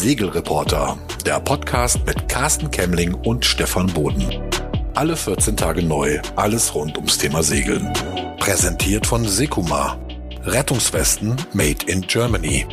Segelreporter, der Podcast mit Carsten Kemmling und Stefan Boden. Alle 14 Tage neu, alles rund ums Thema Segeln. Präsentiert von Sekuma. Rettungswesten made in Germany.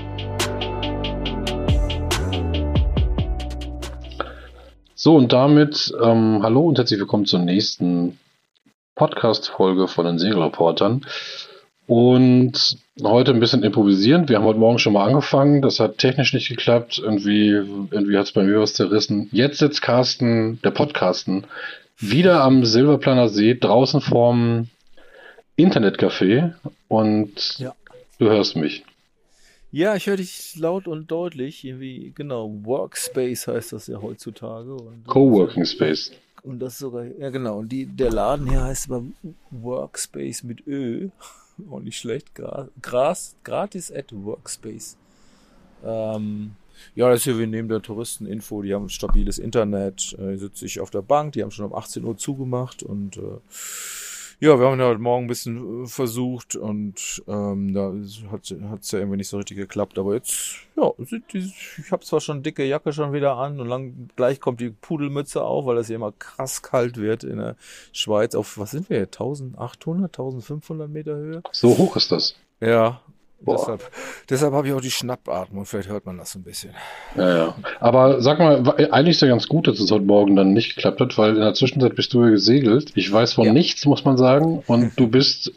So, und damit hallo und herzlich willkommen zur nächsten Podcast-Folge von den Segelreportern. Und heute ein bisschen improvisierend. Wir haben heute Morgen schon mal angefangen. Das hat technisch nicht geklappt. Irgendwie hat es bei mir was zerrissen. Jetzt sitzt Carsten, der Podcasten, wieder am Silberplaner See, draußen vorm Internetcafé. Und Ja. Du hörst mich. Ja, ich höre dich laut und deutlich. Irgendwie, genau, Workspace heißt das ja heutzutage. Und Coworking Space. Und das sogar, ja genau. Und der Laden hier heißt aber Workspace mit Ö. Auch nicht schlecht. Gratis at Workspace. Ja, das ist hier wie neben der Touristeninfo. Die haben stabiles Internet. Hier sitze ich auf der Bank. Die haben schon um 18 Uhr zugemacht. Und ja, wir haben ja heute Morgen ein bisschen versucht. Und da hat's ja irgendwie nicht so richtig geklappt. Aber jetzt, ja, ich habe zwar schon eine dicke Jacke schon wieder an. Und gleich kommt die Pudelmütze auf, weil es hier immer krass kalt wird in der Schweiz. Auf, was sind wir hier? 1800, 1500 Meter Höhe? So hoch ist das. Ja. Boah. Deshalb habe ich auch die Schnappatmung. Vielleicht hört man das so ein bisschen. Ja. Aber sag mal, eigentlich ist ja ganz gut, dass es heute Morgen dann nicht geklappt hat, weil in der Zwischenzeit bist du ja gesegelt. Ich weiß von nichts, muss man sagen. Und du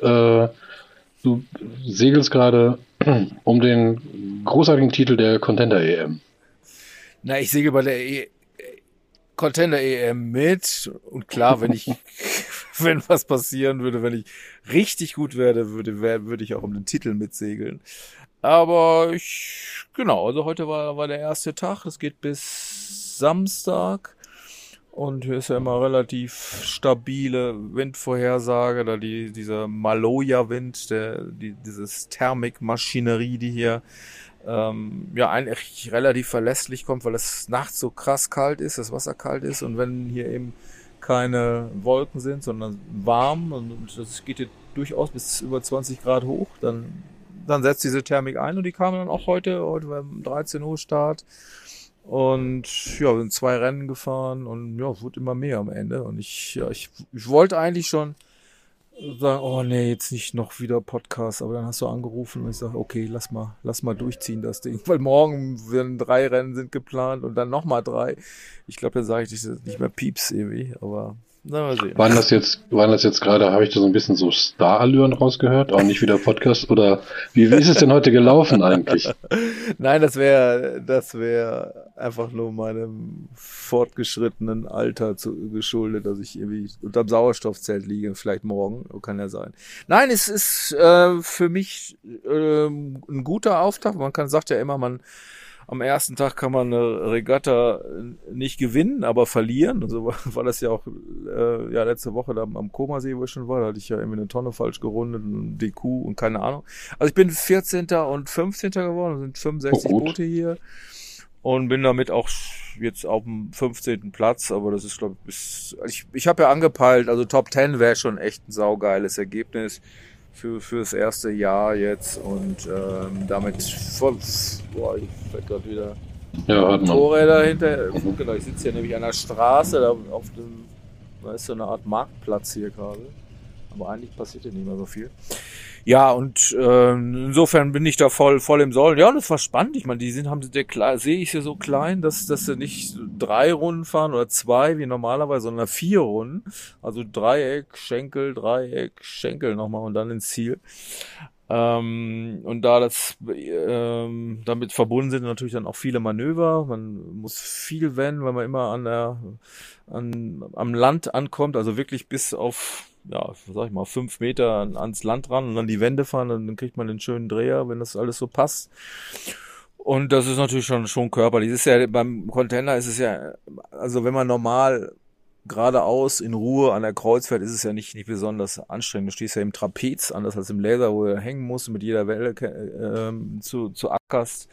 segelst gerade um den großartigen Titel der Contender EM. Na, ich segel bei der Contender EM mit. Und klar, wenn was passieren würde, wenn ich richtig gut werde, würde ich auch um den Titel mitsegeln. Aber also heute war der erste Tag. Es geht bis Samstag. Und hier ist ja immer relativ stabile Windvorhersage, da dieser Maloja-Wind, dieses Thermikmaschinerie, die hier eigentlich relativ verlässlich kommt, weil es nachts so krass kalt ist, das Wasser kalt ist und wenn hier eben keine Wolken sind, sondern warm und das geht hier durchaus bis über 20 Grad hoch, dann setzt diese Thermik ein und die kamen dann auch heute war um 13 Uhr Start und ja, wir sind 2 Rennen gefahren und ja, es wurde immer mehr am Ende und ich wollte eigentlich schon sagen, oh nee, jetzt nicht noch wieder Podcast, aber dann hast du angerufen und ich sage, okay, lass mal durchziehen das Ding, weil morgen werden 3 Rennen sind geplant und dann nochmal 3. Ich glaube, dann sage ich nicht mehr Pieps irgendwie, aber na, mal sehen. Waren das jetzt gerade, habe ich da so ein bisschen so Star-Allüren rausgehört, auch nicht wieder Podcast oder wie ist es denn heute gelaufen eigentlich? Nein, das wäre einfach nur meinem fortgeschrittenen Alter geschuldet, dass ich irgendwie unterm Sauerstoffzelt liege, vielleicht morgen, kann ja sein. Nein, es ist für mich ein guter Auftakt. Sagt ja immer, am ersten Tag kann man eine Regatta nicht gewinnen, aber verlieren. Und so war das ja auch letzte Woche da am Comersee, wo ich schon war. Da hatte ich ja irgendwie eine Tonne falsch gerundet, ein DQ und keine Ahnung. Also ich bin 14. und 15. geworden, sind 65 Boote hier. Und bin damit auch jetzt auf dem 15. Platz. Aber das ist, glaube ich habe ja angepeilt, also Top 10 wäre schon echt ein saugeiles Ergebnis. Fürs erste Jahr jetzt und damit ich fällt gerade wieder Motorräder hinter. Genau, ich sitze hier nämlich an der Straße, da ist so eine Art Marktplatz hier gerade. Aber eigentlich passiert hier nicht mehr so viel. Ja, und insofern bin ich da voll im Soll. Ja, und das war spannend. Ich meine, sehe ich hier so klein, dass sie nicht 3 Runden fahren oder 2 wie normalerweise, sondern 4 Runden. Also Dreieck, Schenkel nochmal und dann ins Ziel. Und da damit verbunden sind natürlich dann auch viele Manöver. Man muss viel wenden, weil man immer am Land ankommt, also wirklich bis auf 5 Meter ans Land ran und dann die Wände fahren, dann kriegt man den schönen Dreher, wenn das alles so passt. Und das ist natürlich schon körperlich. Das ist ja beim Container ist es ja, also wenn man normal geradeaus in Ruhe an der Kreuz fährt, ist es ja nicht besonders anstrengend. Du stehst ja im Trapez, anders als im Laser, wo du hängen musst und mit jeder Welle zu ackerst.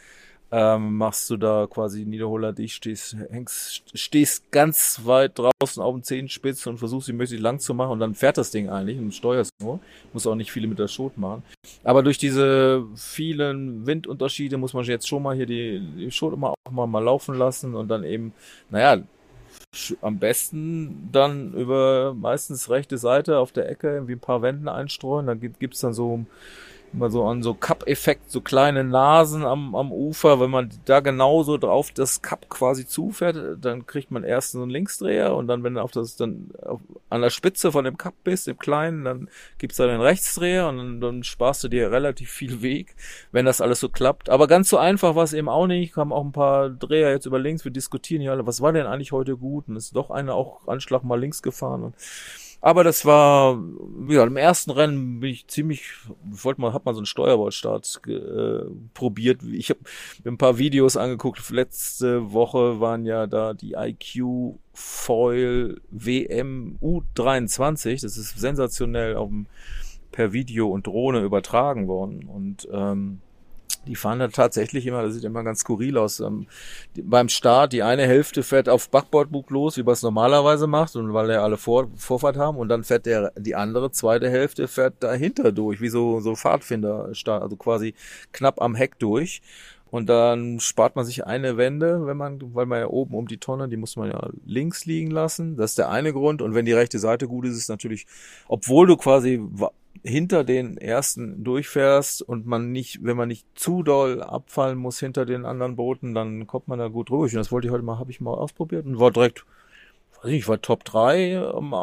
machst du da quasi Niederholer dicht, stehst ganz weit draußen auf den Zehenspitzen und versuchst, die möglichst lang zu machen und dann fährt das Ding eigentlich und steuerst nur. Muss auch nicht viele mit der Schot machen. Aber durch diese vielen Windunterschiede muss man jetzt schon mal hier die Schot immer auch mal laufen lassen und dann eben, naja, am besten dann über meistens rechte Seite auf der Ecke irgendwie ein paar Wänden einstreuen. Dann gibt's dann so immer so an so Cup-Effekt, so kleine Nasen am Ufer. Wenn man da genauso drauf das Cup quasi zufährt, dann kriegt man erst so einen Linksdreher und dann, wenn du an der Spitze von dem Cup bist, im Kleinen, dann gibt's da den Rechtsdreher und dann sparst du dir relativ viel Weg, wenn das alles so klappt. Aber ganz so einfach war es eben auch nicht. Kamen auch ein paar Dreher jetzt über links. Wir diskutieren ja alle, was war denn eigentlich heute gut? Und ist doch einer auch Anschlag mal links gefahren. Aber das war, ja, im ersten Rennen bin ich hat man so einen Steuerbordstart probiert. Ich habe mir ein paar Videos angeguckt. Letzte Woche waren ja da die IQ Foil WM U23. Das ist sensationell per Video und Drohne übertragen worden. Und die fahren da tatsächlich immer, das sieht immer ganz skurril aus. Beim Start, die eine Hälfte fährt auf Backbordbug los, wie man es normalerweise macht, und weil ja alle Vorfahrt haben, und dann fährt die andere zweite Hälfte fährt dahinter durch, wie so Pfadfinderstart, also quasi knapp am Heck durch. Und dann spart man sich eine Wende, weil man ja oben um die Tonne, die muss man ja links liegen lassen. Das ist der eine Grund. Und wenn die rechte Seite gut ist, ist natürlich, obwohl du quasi hinter den ersten durchfährst und wenn man nicht zu doll abfallen muss hinter den anderen Booten, dann kommt man da gut durch. Und das habe ich mal ausprobiert und war direkt, ich war Top 3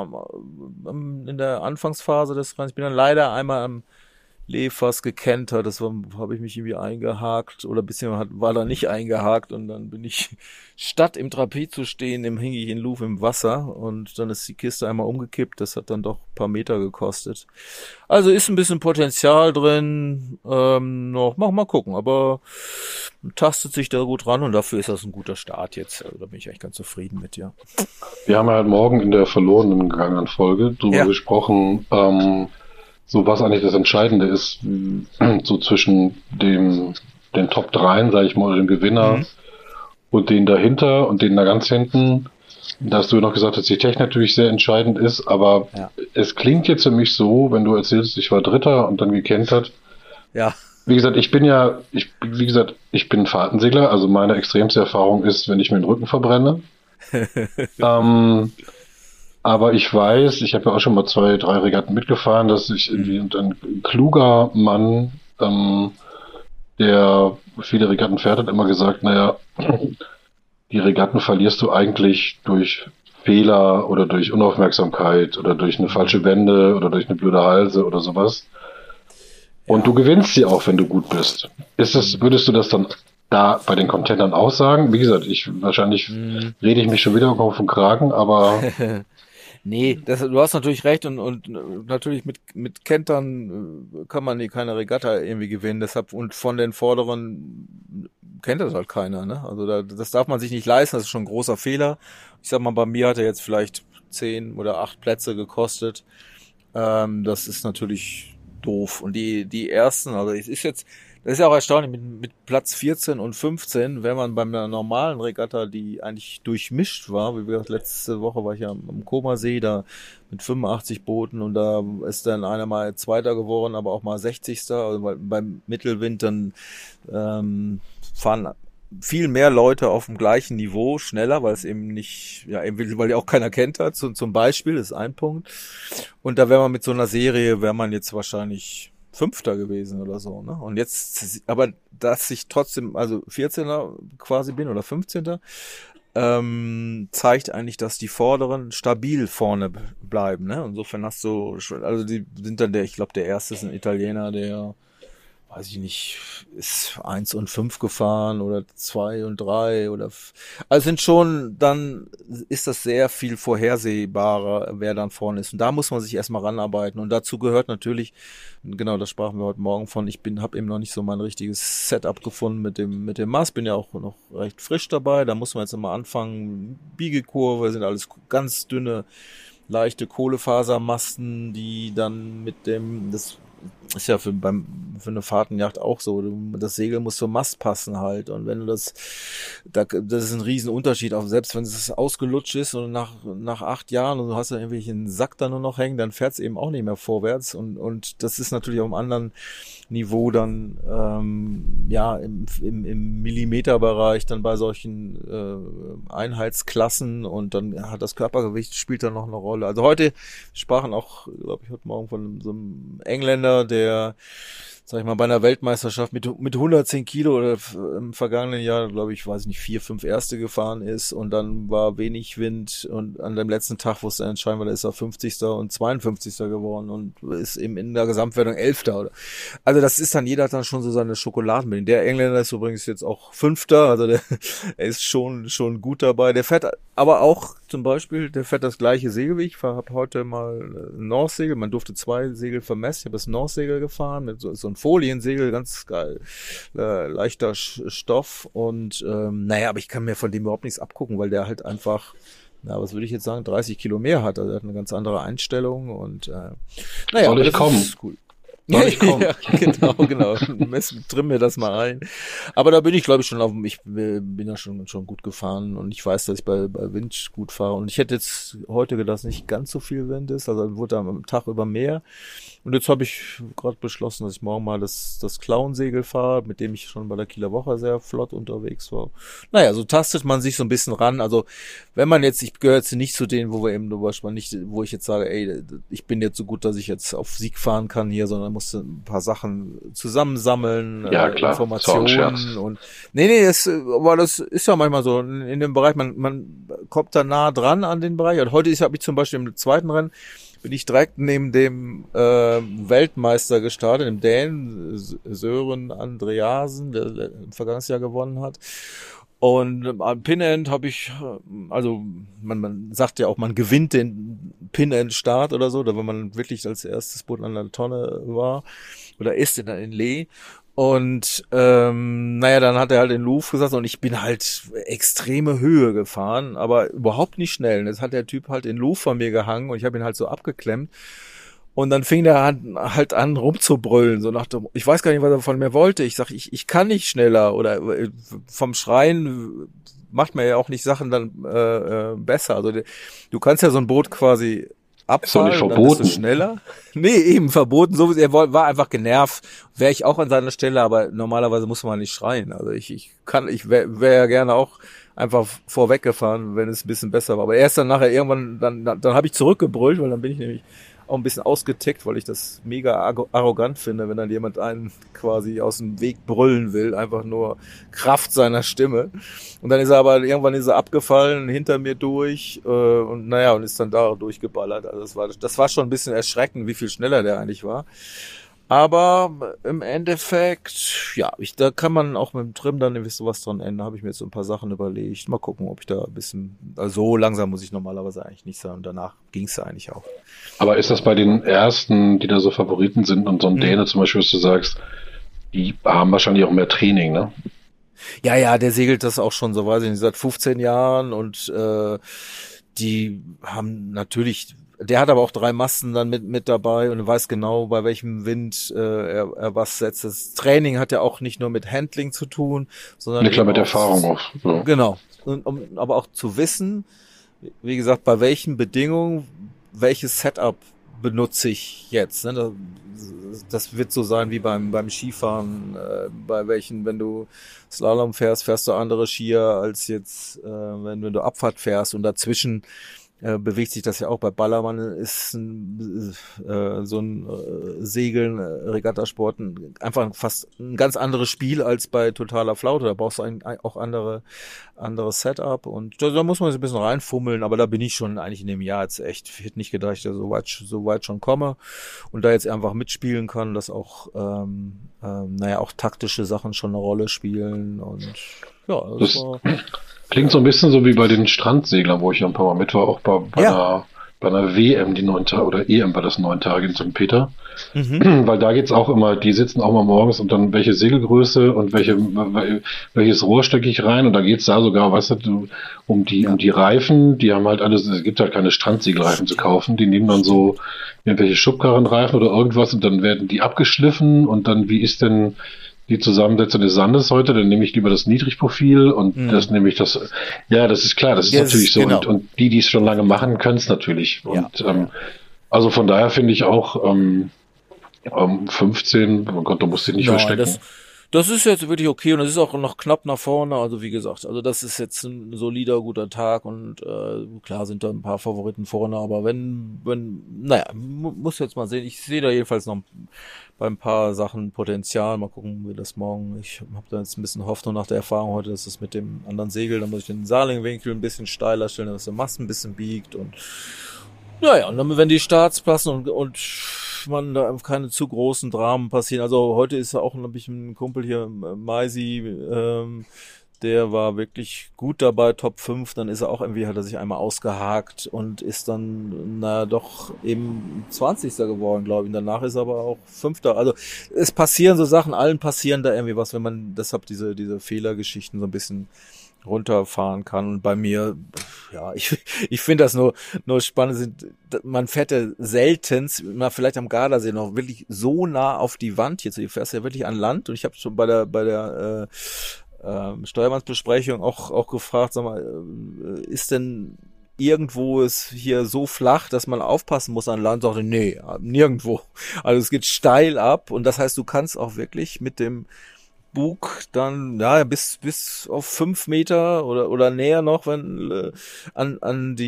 in der Anfangsphase des Rennens. Ich bin dann leider einmal am Lee fast gekentert, habe ich mich irgendwie eingehakt oder war da nicht eingehakt und dann bin ich, statt im Trapez zu stehen, hing ich in Louvre im Wasser und dann ist die Kiste einmal umgekippt, das hat dann doch ein paar Meter gekostet. Also ist ein bisschen Potenzial drin, mal gucken, aber tastet sich da gut ran und dafür ist das ein guter Start jetzt, also da bin ich eigentlich ganz zufrieden mit, ja. Wir haben ja heute Morgen in der verlorenen Folge drüber gesprochen, so was eigentlich das Entscheidende ist, so zwischen den Top 3, sage ich mal, oder dem Gewinner und den dahinter und den da ganz hinten. Da hast du noch gesagt, dass die Technik natürlich sehr entscheidend ist, aber es klingt jetzt für mich so, wenn du erzählst, ich war Dritter und dann gekentert. Ja. Wie gesagt, ich bin Fahrtensegler, also meine extremste Erfahrung ist, wenn ich mir den Rücken verbrenne. Aber ich weiß, ich habe ja auch schon mal 2, 3 Regatten mitgefahren, dass ich irgendwie ein kluger Mann, der viele Regatten fährt, hat immer gesagt, naja, die Regatten verlierst du eigentlich durch Fehler oder durch Unaufmerksamkeit oder durch eine falsche Wende oder durch eine blöde Halse oder sowas. Und du gewinnst sie auch, wenn du gut bist. Würdest du das dann da bei den Contendern auch sagen? Wie gesagt, wahrscheinlich rede ich mich schon wieder auf den Kragen, aber nee, du hast natürlich recht und natürlich mit Kentern kann man keine Regatta irgendwie gewinnen, deshalb, und von den Vorderen kennt das halt keiner, ne? Also das darf man sich nicht leisten, das ist schon ein großer Fehler. Ich sag mal, bei mir hat er jetzt vielleicht 10 oder 8 Plätze gekostet. Das ist natürlich doof. Und die ersten, also das ist ja auch erstaunlich, mit Platz 14 und 15, wenn man bei einer normalen Regatta, die eigentlich durchmischt war, wie gesagt, letzte Woche war ich ja am Comer-See, da mit 85 Booten und da ist dann einer mal Zweiter geworden, aber auch mal 60. Also beim Mittelwind dann fahren viel mehr Leute auf dem gleichen Niveau schneller, weil es eben nicht, ja, eben, weil ja auch keiner kennt hat, zum Beispiel, das ist ein Punkt. Und da wäre man mit so einer Serie, wäre man jetzt wahrscheinlich 5. gewesen oder so, ne? Und jetzt, aber dass ich trotzdem, also 14. quasi bin oder 15. Zeigt eigentlich, dass die Vorderen stabil vorne bleiben, ne? Insofern hast du, also die sind dann ich glaube, der erste ist ein Italiener, der, weiß ich nicht, ist 1 und 5 gefahren oder 2 und 3 oder, also sind schon, dann ist das sehr viel vorhersehbarer, wer dann vorne ist. Und da muss man sich erstmal ranarbeiten. Und dazu gehört natürlich, genau, das sprachen wir heute Morgen von, habe eben noch nicht so mein richtiges Setup gefunden mit dem Mast, bin ja auch noch recht frisch dabei, da muss man jetzt immer anfangen, Biegekurve, sind alles ganz dünne, leichte Kohlefasermasten, die dann ist ja für eine Fahrtenjacht auch so. Das Segel muss zum Mast passen halt. Und wenn du das ist ein Riesenunterschied, auch selbst wenn es ausgelutscht ist und nach 8 Jahren und du hast da irgendwelchen Sack da nur noch hängen, dann fährt es eben auch nicht mehr vorwärts. Und das ist natürlich auf einem anderen Niveau dann, im Millimeterbereich dann bei solchen Einheitsklassen, und dann hat das Körpergewicht spielt dann noch eine Rolle. Also heute sprachen auch, glaube ich, heute Morgen von so einem Engländer, der, sag ich mal, bei einer Weltmeisterschaft mit 110 Kilo oder im vergangenen Jahr, glaube ich, 4, 5 Erste gefahren ist, und dann war wenig Wind, und an dem letzten Tag, wo es dann entscheiden war, da ist er 50. und 52. geworden und ist eben in der Gesamtwertung 11. Also das ist dann, jeder hat dann schon so seine Schokoladenmilch. Der Engländer ist übrigens jetzt auch 5. Also er ist schon gut dabei. Der fährt aber auch zum Beispiel, der fährt das gleiche Segel wie ich. Ich habe heute mal ein Northsegel, man durfte 2 Segel vermessen. Ich habe das Northsegel gefahren mit so ein Foliensegel, ganz geil, leichter Stoff, und aber ich kann mir von dem überhaupt nichts abgucken, weil der halt einfach, was würde ich jetzt sagen, 30 Kilo mehr hat. Also er hat eine ganz andere Einstellung, und soll ich kommen? Ist cool. Ja, genau. Trimmen wir das mal ein. Aber da bin ich, glaube ich, ich bin ja schon gut gefahren, und ich weiß, dass ich bei Wind gut fahre. Und ich hätte jetzt heute gedacht, dass nicht ganz so viel Wind ist, also wurde am Tag über mehr. Und jetzt habe ich gerade beschlossen, dass ich morgen mal das Clown-Segel fahre, mit dem ich schon bei der Kieler Woche sehr flott unterwegs war. So tastet man sich so ein bisschen ran. Also wenn man jetzt, ich gehöre jetzt nicht zu denen, wo ich jetzt sage, ey, ich bin jetzt so gut, dass ich jetzt auf Sieg fahren kann hier, sondern musste ein paar Sachen zusammensammeln, ja, klar. Informationen, und aber das ist ja manchmal so in dem Bereich, man kommt da nah dran an den Bereich. Und heute habe ich zum Beispiel im zweiten Rennen bin ich direkt neben dem Weltmeister gestartet, dem Dänen Søren Andreasen, der im vergangenen Jahr gewonnen hat. Und am Pin-End habe ich, also man sagt ja auch, man gewinnt den Pin-End-Start oder so, oder wenn man wirklich als erstes Boot an der Tonne war oder ist in Lee. Und dann hat er halt den Louvre gesagt, und ich bin halt extreme Höhe gefahren, aber überhaupt nicht schnell. Und jetzt hat der Typ halt den Louvre von mir gehangen, und ich habe ihn halt so abgeklemmt. Und dann fing der halt an rumzubrüllen, so nach dem, ich weiß gar nicht, was er von mir wollte. Ich sag, ich kann nicht schneller, oder vom Schreien macht man ja auch nicht Sachen dann besser. Also du kannst ja so ein Boot quasi abfahren, ist doch nicht dann bist verboten. du schneller. Nee, eben verboten. So, er war einfach genervt. Wäre ich auch an seiner Stelle, aber normalerweise muss man nicht schreien. Also ich wäre ja gerne auch einfach vorweggefahren, wenn es ein bisschen besser war. Aber erst dann nachher irgendwann, dann habe ich zurückgebrüllt, weil dann bin ich nämlich auch ein bisschen ausgetickt, weil ich das mega arrogant finde, wenn dann jemand einen quasi aus dem Weg brüllen will, einfach nur Kraft seiner Stimme. Und dann irgendwann ist er abgefallen, hinter mir durch, und ist dann da durchgeballert. Also das war schon ein bisschen erschreckend, wie viel schneller der eigentlich war. Aber im Endeffekt, da kann man auch mit dem Trim dann irgendwie sowas dran ändern. Habe ich mir jetzt so ein paar Sachen überlegt. Mal gucken, ob ich da ein bisschen, also so langsam muss ich normalerweise eigentlich nicht sein. Und danach ging es eigentlich auch. Aber ist das bei den ersten, die da so Favoriten sind, und so ein Däne zum Beispiel, was du sagst, die haben wahrscheinlich auch mehr Training, ne? Ja, der segelt das auch schon, so weiß ich nicht, seit 15 Jahren, und die haben natürlich, der hat aber auch 3 Masten dann mit dabei und weiß genau, bei welchem Wind er was setzt. Das Training hat ja auch nicht nur mit Handling zu tun, sondern Ja, klar, mit Erfahrung auch. So. Genau. Aber auch zu wissen, wie gesagt, bei welchen Bedingungen, welches Setup benutze ich jetzt. Ne? Das wird so sein wie beim Skifahren, bei welchen, wenn du Slalom fährst du andere Skier als jetzt, wenn du Abfahrt fährst, und dazwischen bewegt sich das ja auch. Bei Ballermann ist so ein Segeln, Regattasport einfach fast ein ganz anderes Spiel als bei totaler Flaute. Da brauchst du auch anderes Setup, und da muss man sich ein bisschen reinfummeln, aber da bin ich schon eigentlich in dem Jahr jetzt echt, ich hätte nicht gedacht, dass ich da so weit schon komme und da jetzt einfach mitspielen kann, dass auch auch taktische Sachen schon eine Rolle spielen, und das war... Klingt so ein bisschen so wie bei den Strandseglern, wo ich ja ein paar Mal mit war, auch bei einer bei einer WM die 9 Tage, oder EM war das 9 Tage in St. Peter. Weil da geht's auch immer, die sitzen auch mal morgens und dann welche Segelgröße und welches Rohr stecke ich rein und da geht's da sogar, weißt du, um die Reifen, die haben halt alles, es gibt halt keine Strandsegelreifen zu kaufen, die nehmen dann so irgendwelche Schubkarrenreifen oder irgendwas und dann werden die abgeschliffen und dann, wie ist denn die Zusammensetzung des Sandes heute, dann nehme ich lieber das Niedrigprofil und das nehme ich das, ja, das ist klar, das ist natürlich so genau. und die es schon lange machen, können es natürlich und also von daher finde ich auch 15, oh Gott, da musst du dich nicht verstecken. Das ist jetzt wirklich okay und es ist auch noch knapp nach vorne, also wie gesagt, also das ist jetzt ein solider, guter Tag und klar sind da ein paar Favoriten vorne, aber muss jetzt mal sehen, ich sehe da jedenfalls noch bei ein paar Sachen Potenzial, mal gucken, wie das morgen, ich habe da jetzt ein bisschen Hoffnung nach der Erfahrung heute, dass es mit dem anderen Segel, da muss ich den Saarlingwinkel ein bisschen steiler stellen, dass der Mast ein bisschen biegt und und dann, wenn die Starts passen und man da keine zu großen Dramen passieren. Also heute ist auch noch ein Kumpel hier, Maisi, der war wirklich gut dabei, Top 5, dann ist er auch irgendwie, hat er sich einmal ausgehakt und ist dann, doch eben 20. geworden, glaube ich. Und danach ist er aber auch 5. Also es passieren so Sachen, allen passieren da irgendwie was, wenn man deshalb diese Fehlergeschichten so ein bisschen runterfahren kann. Und bei mir, ich finde das nur spannend, man fährt ja seltenst, mal vielleicht am Gardasee noch wirklich so nah auf die Wand jetzt. Du fährst ja wirklich an Land und ich habe schon bei der Steuermannsbesprechung auch gefragt, sag mal, ist denn irgendwo ist hier so flach, dass man aufpassen muss an Land? Sagte, nee, nirgendwo. Also es geht steil ab und das heißt, du kannst auch wirklich mit dem Bug dann bis auf 5 Meter oder näher noch, wenn ans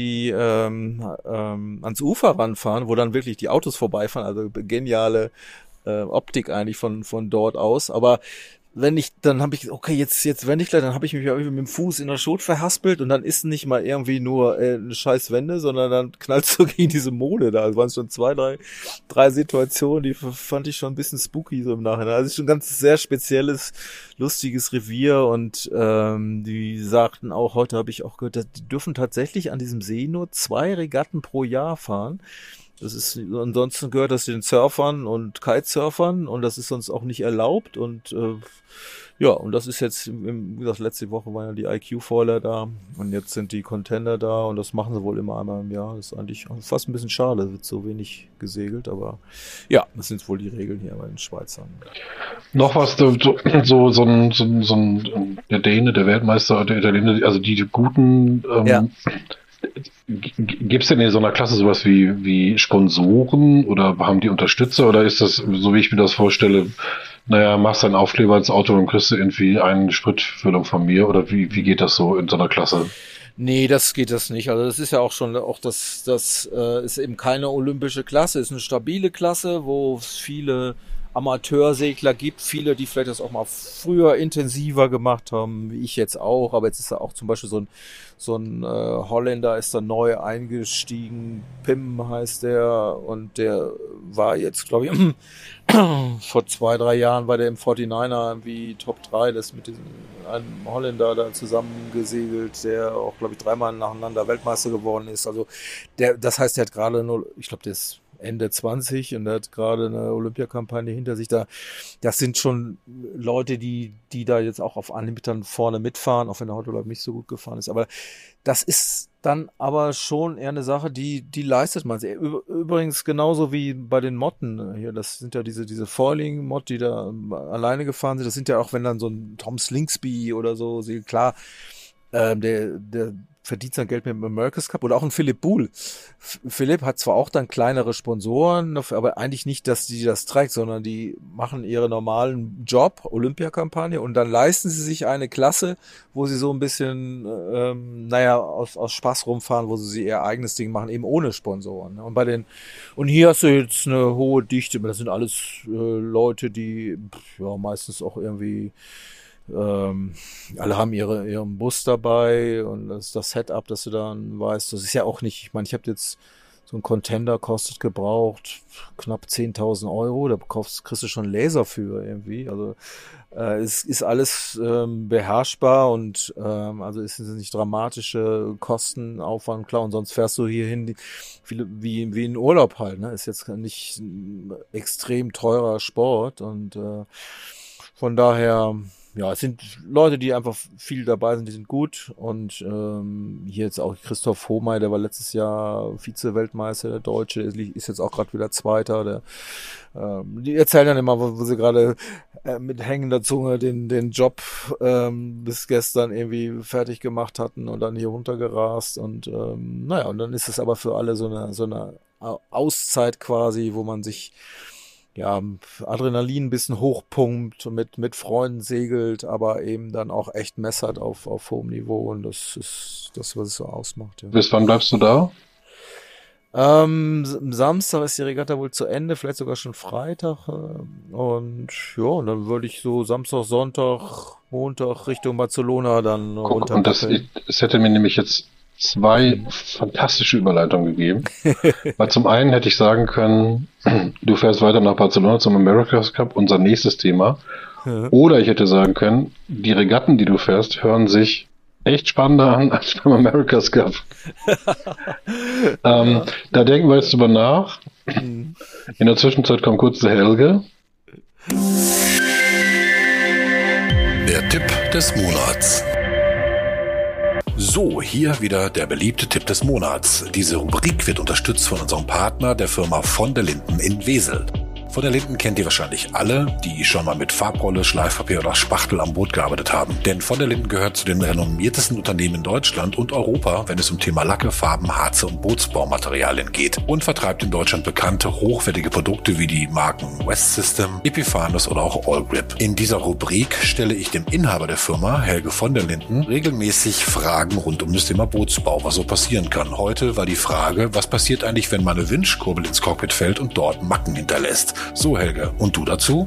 Ufer ranfahren, wo dann wirklich die Autos vorbeifahren, also geniale Optik eigentlich von dort aus, aber dann habe ich, okay, jetzt wenn ich gleich, dann habe ich mich irgendwie mit dem Fuß in der Schot verhaspelt und dann ist nicht mal irgendwie nur eine scheiß Wende, sondern dann knallst du gegen diese Mode da. Es waren schon 2, 3 Situationen, die fand ich schon ein bisschen spooky so im Nachhinein. Also es ist schon ein ganz sehr spezielles, lustiges Revier und die sagten auch, heute habe ich auch gehört, die dürfen tatsächlich an diesem See nur 2 Regatten pro Jahr fahren. Das ist, ansonsten gehört das den Surfern und Kitesurfern und das ist sonst auch nicht erlaubt und und das ist jetzt, wie gesagt, letzte Woche waren ja die IQ-Foiler da und jetzt sind die Contender da und das machen sie wohl immer einmal im Jahr. Das ist eigentlich fast ein bisschen schade, es wird so wenig gesegelt, aber das sind wohl die Regeln hier bei den Schweizern. Noch was, der Däne, der Weltmeister, der Italiener, also die guten, gibt es denn in so einer Klasse sowas wie Sponsoren oder haben die Unterstützer oder ist das, so wie ich mir das vorstelle, machst einen Aufkleber ins Auto und kriegst du irgendwie eine Spritfüllung von mir oder wie geht das so in so einer Klasse? Nee, das geht das nicht. Also das ist ja auch schon, das ist eben keine olympische Klasse, ist eine stabile Klasse, wo es viele Amateursegler gibt, viele, die vielleicht das auch mal früher intensiver gemacht haben, wie ich jetzt auch, aber jetzt ist da auch zum Beispiel so ein Holländer ist da neu eingestiegen, Pim heißt der und der war jetzt, glaube ich, vor 2, 3 Jahren war der im 49er wie Top 3, das mit diesem einem Holländer da zusammengesegelt, der auch, glaube ich, 3-mal nacheinander Weltmeister geworden ist. Also das heißt, der hat gerade nur, ich glaube, der ist Ende 20 und er hat gerade eine Olympiakampagne hinter sich. Das sind schon Leute, die da jetzt auch auf Anhieb dann vorne mitfahren, auch wenn der heute nicht so gut gefahren ist. Aber das ist dann aber schon eher eine Sache, die leistet man. Übrigens genauso wie bei den Motten hier. Das sind ja diese Foiling-Mod, die da alleine gefahren sind. Das sind ja auch, wenn dann so ein Tom Slingsby oder so, klar, der verdient sein Geld mit dem America's Cup oder auch ein Philipp Buhl. Philipp hat zwar auch dann kleinere Sponsoren, aber eigentlich nicht, dass die das trägt, sondern die machen ihren normalen Job, Olympiakampagne und dann leisten sie sich eine Klasse, wo sie so ein bisschen, aus Spaß rumfahren, wo sie ihr eigenes Ding machen, eben ohne Sponsoren. Und hier hast du jetzt eine hohe Dichte, das sind alles Leute, die meistens auch irgendwie alle haben ihren Bus dabei und das Setup, dass du dann weißt, das ist ja auch nicht, ich meine, ich habe jetzt So ein Contender kostet gebraucht knapp 10.000 €. Da kriegst du schon Laser für irgendwie. Also es ist alles beherrschbar und also es sind nicht dramatische Kostenaufwand, klar. Und sonst fährst du hierhin wie in Urlaub halt. Ne? Ist jetzt nicht ein extrem teurer Sport und von daher, ja, es sind Leute, die einfach viel dabei sind, die sind gut. Und hier jetzt auch Christoph Homey, der war letztes Jahr Vize-Weltmeister, der Deutsche, ist jetzt auch gerade wieder Zweiter. Die erzählen dann immer, wo sie gerade mit hängender Zunge den Job bis gestern irgendwie fertig gemacht hatten und dann hier runtergerast. Und naja, und dann ist es aber für alle so eine Auszeit quasi, wo man sich ja, Adrenalin ein bisschen hochpumpt, mit Freunden segelt, aber eben dann auch echt messert auf hohem Niveau und das ist das, was es so ausmacht. Ja. Bis wann bleibst du da? Samstag ist die Regatta wohl zu Ende, vielleicht sogar schon Freitag und ja, und dann würde ich so Samstag, Sonntag, Montag Richtung Barcelona dann runter. Und es hätte mir nämlich jetzt 2 fantastische Überleitungen gegeben. Weil zum einen hätte ich sagen können, du fährst weiter nach Barcelona zum America's Cup, unser nächstes Thema. Ja. Oder ich hätte sagen können, die Regatten, die du fährst, hören sich echt spannender an als beim America's Cup. Da denken wir jetzt drüber nach. In der Zwischenzeit kommt kurz der Helge. Der Tipp des Monats. So, hier wieder der beliebte Tipp des Monats. Diese Rubrik wird unterstützt von unserem Partner, der Firma von der Linden in Wesel. Von der Linden kennt ihr wahrscheinlich alle, die schon mal mit Farbrolle, Schleifpapier oder Spachtel am Boot gearbeitet haben. Denn von der Linden gehört zu den renommiertesten Unternehmen in Deutschland und Europa, wenn es um Thema Lacke, Farben, Harze und Bootsbaumaterialien geht. Und vertreibt in Deutschland bekannte, hochwertige Produkte wie die Marken West System, Epiphanes oder auch Allgrip. In dieser Rubrik stelle ich dem Inhaber der Firma, Helge von der Linden, regelmäßig Fragen rund um das Thema Bootsbau, was so passieren kann. Heute war die Frage, was passiert eigentlich, wenn meine Winchkurbel ins Cockpit fällt und dort Macken hinterlässt? So, Helge, und du dazu?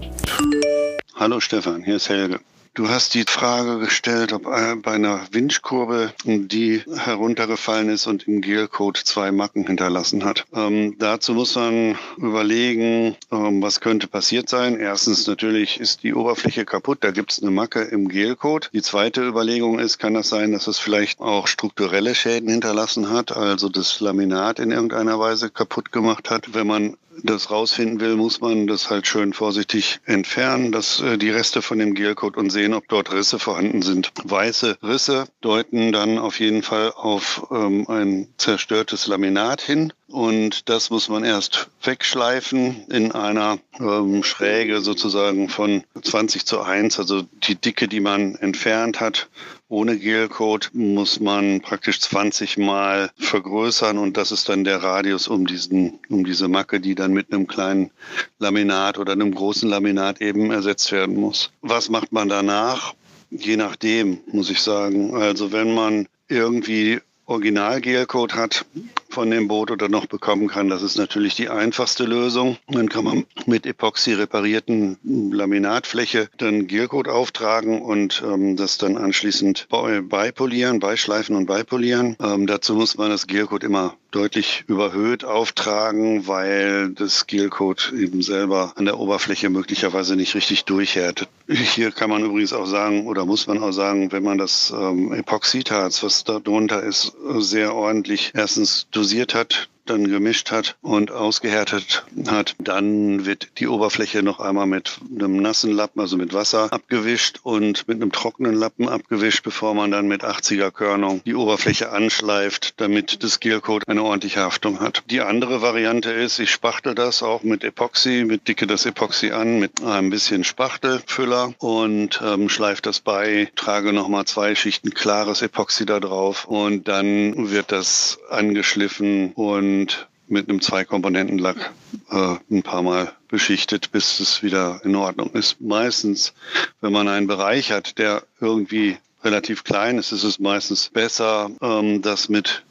Hallo Stefan, hier ist Helge. Du hast die Frage gestellt, ob bei einer Winchkurbel, die heruntergefallen ist und im Gelcoat 2 Macken hinterlassen hat. Dazu muss man überlegen, was könnte passiert sein. Erstens natürlich ist die Oberfläche kaputt, da gibt es eine Macke im Gelcoat. Die zweite Überlegung ist, kann das sein, dass es vielleicht auch strukturelle Schäden hinterlassen hat, also das Laminat in irgendeiner Weise kaputt gemacht hat. Wenn man das rausfinden will, muss man das halt schön vorsichtig entfernen, die Reste von dem Gelcoat und sehen, ob dort Risse vorhanden sind. Weiße Risse deuten dann auf jeden Fall auf ein zerstörtes Laminat hin. Und das muss man erst wegschleifen in einer Schräge sozusagen von 20:1, also die Dicke, die man entfernt hat. Ohne Gelcoat muss man praktisch 20 Mal vergrößern und das ist dann der Radius um diese Macke, die dann mit einem kleinen Laminat oder einem großen Laminat eben ersetzt werden muss. Was macht man danach? Je nachdem, muss ich sagen. Also wenn man irgendwie Original-Gelcoat hat von dem Boot oder noch bekommen kann, das ist natürlich die einfachste Lösung. Dann kann man mit Epoxy reparierten Laminatfläche dann Gelcoat auftragen und das dann anschließend beischleifen und beipolieren. Dazu muss man das Gelcoat immer deutlich überhöht auftragen, weil das Gelcoat eben selber an der Oberfläche möglicherweise nicht richtig durchhärtet. Hier kann man übrigens auch sagen, oder muss man auch sagen, wenn man das Epoxidharz, was da drunter ist, sehr ordentlich erstens dosiert hat, dann gemischt hat und ausgehärtet hat, dann wird die Oberfläche noch einmal mit einem nassen Lappen, also mit Wasser, abgewischt und mit einem trockenen Lappen abgewischt, bevor man dann mit 80er Körnung die Oberfläche anschleift, damit das Gelcoat eine ordentliche Haftung hat. Die andere Variante ist, ich spachtel das auch mit Epoxy, dicke das Epoxy an mit ein bisschen Spachtelfüller und schleife das bei, trage nochmal 2 Schichten klares Epoxy da drauf und dann wird das angeschliffen und mit einem 2-Komponenten-Lack ein paar Mal beschichtet, bis es wieder in Ordnung ist. Meistens, wenn man einen Bereich hat, der irgendwie relativ klein ist, ist es meistens besser, das mit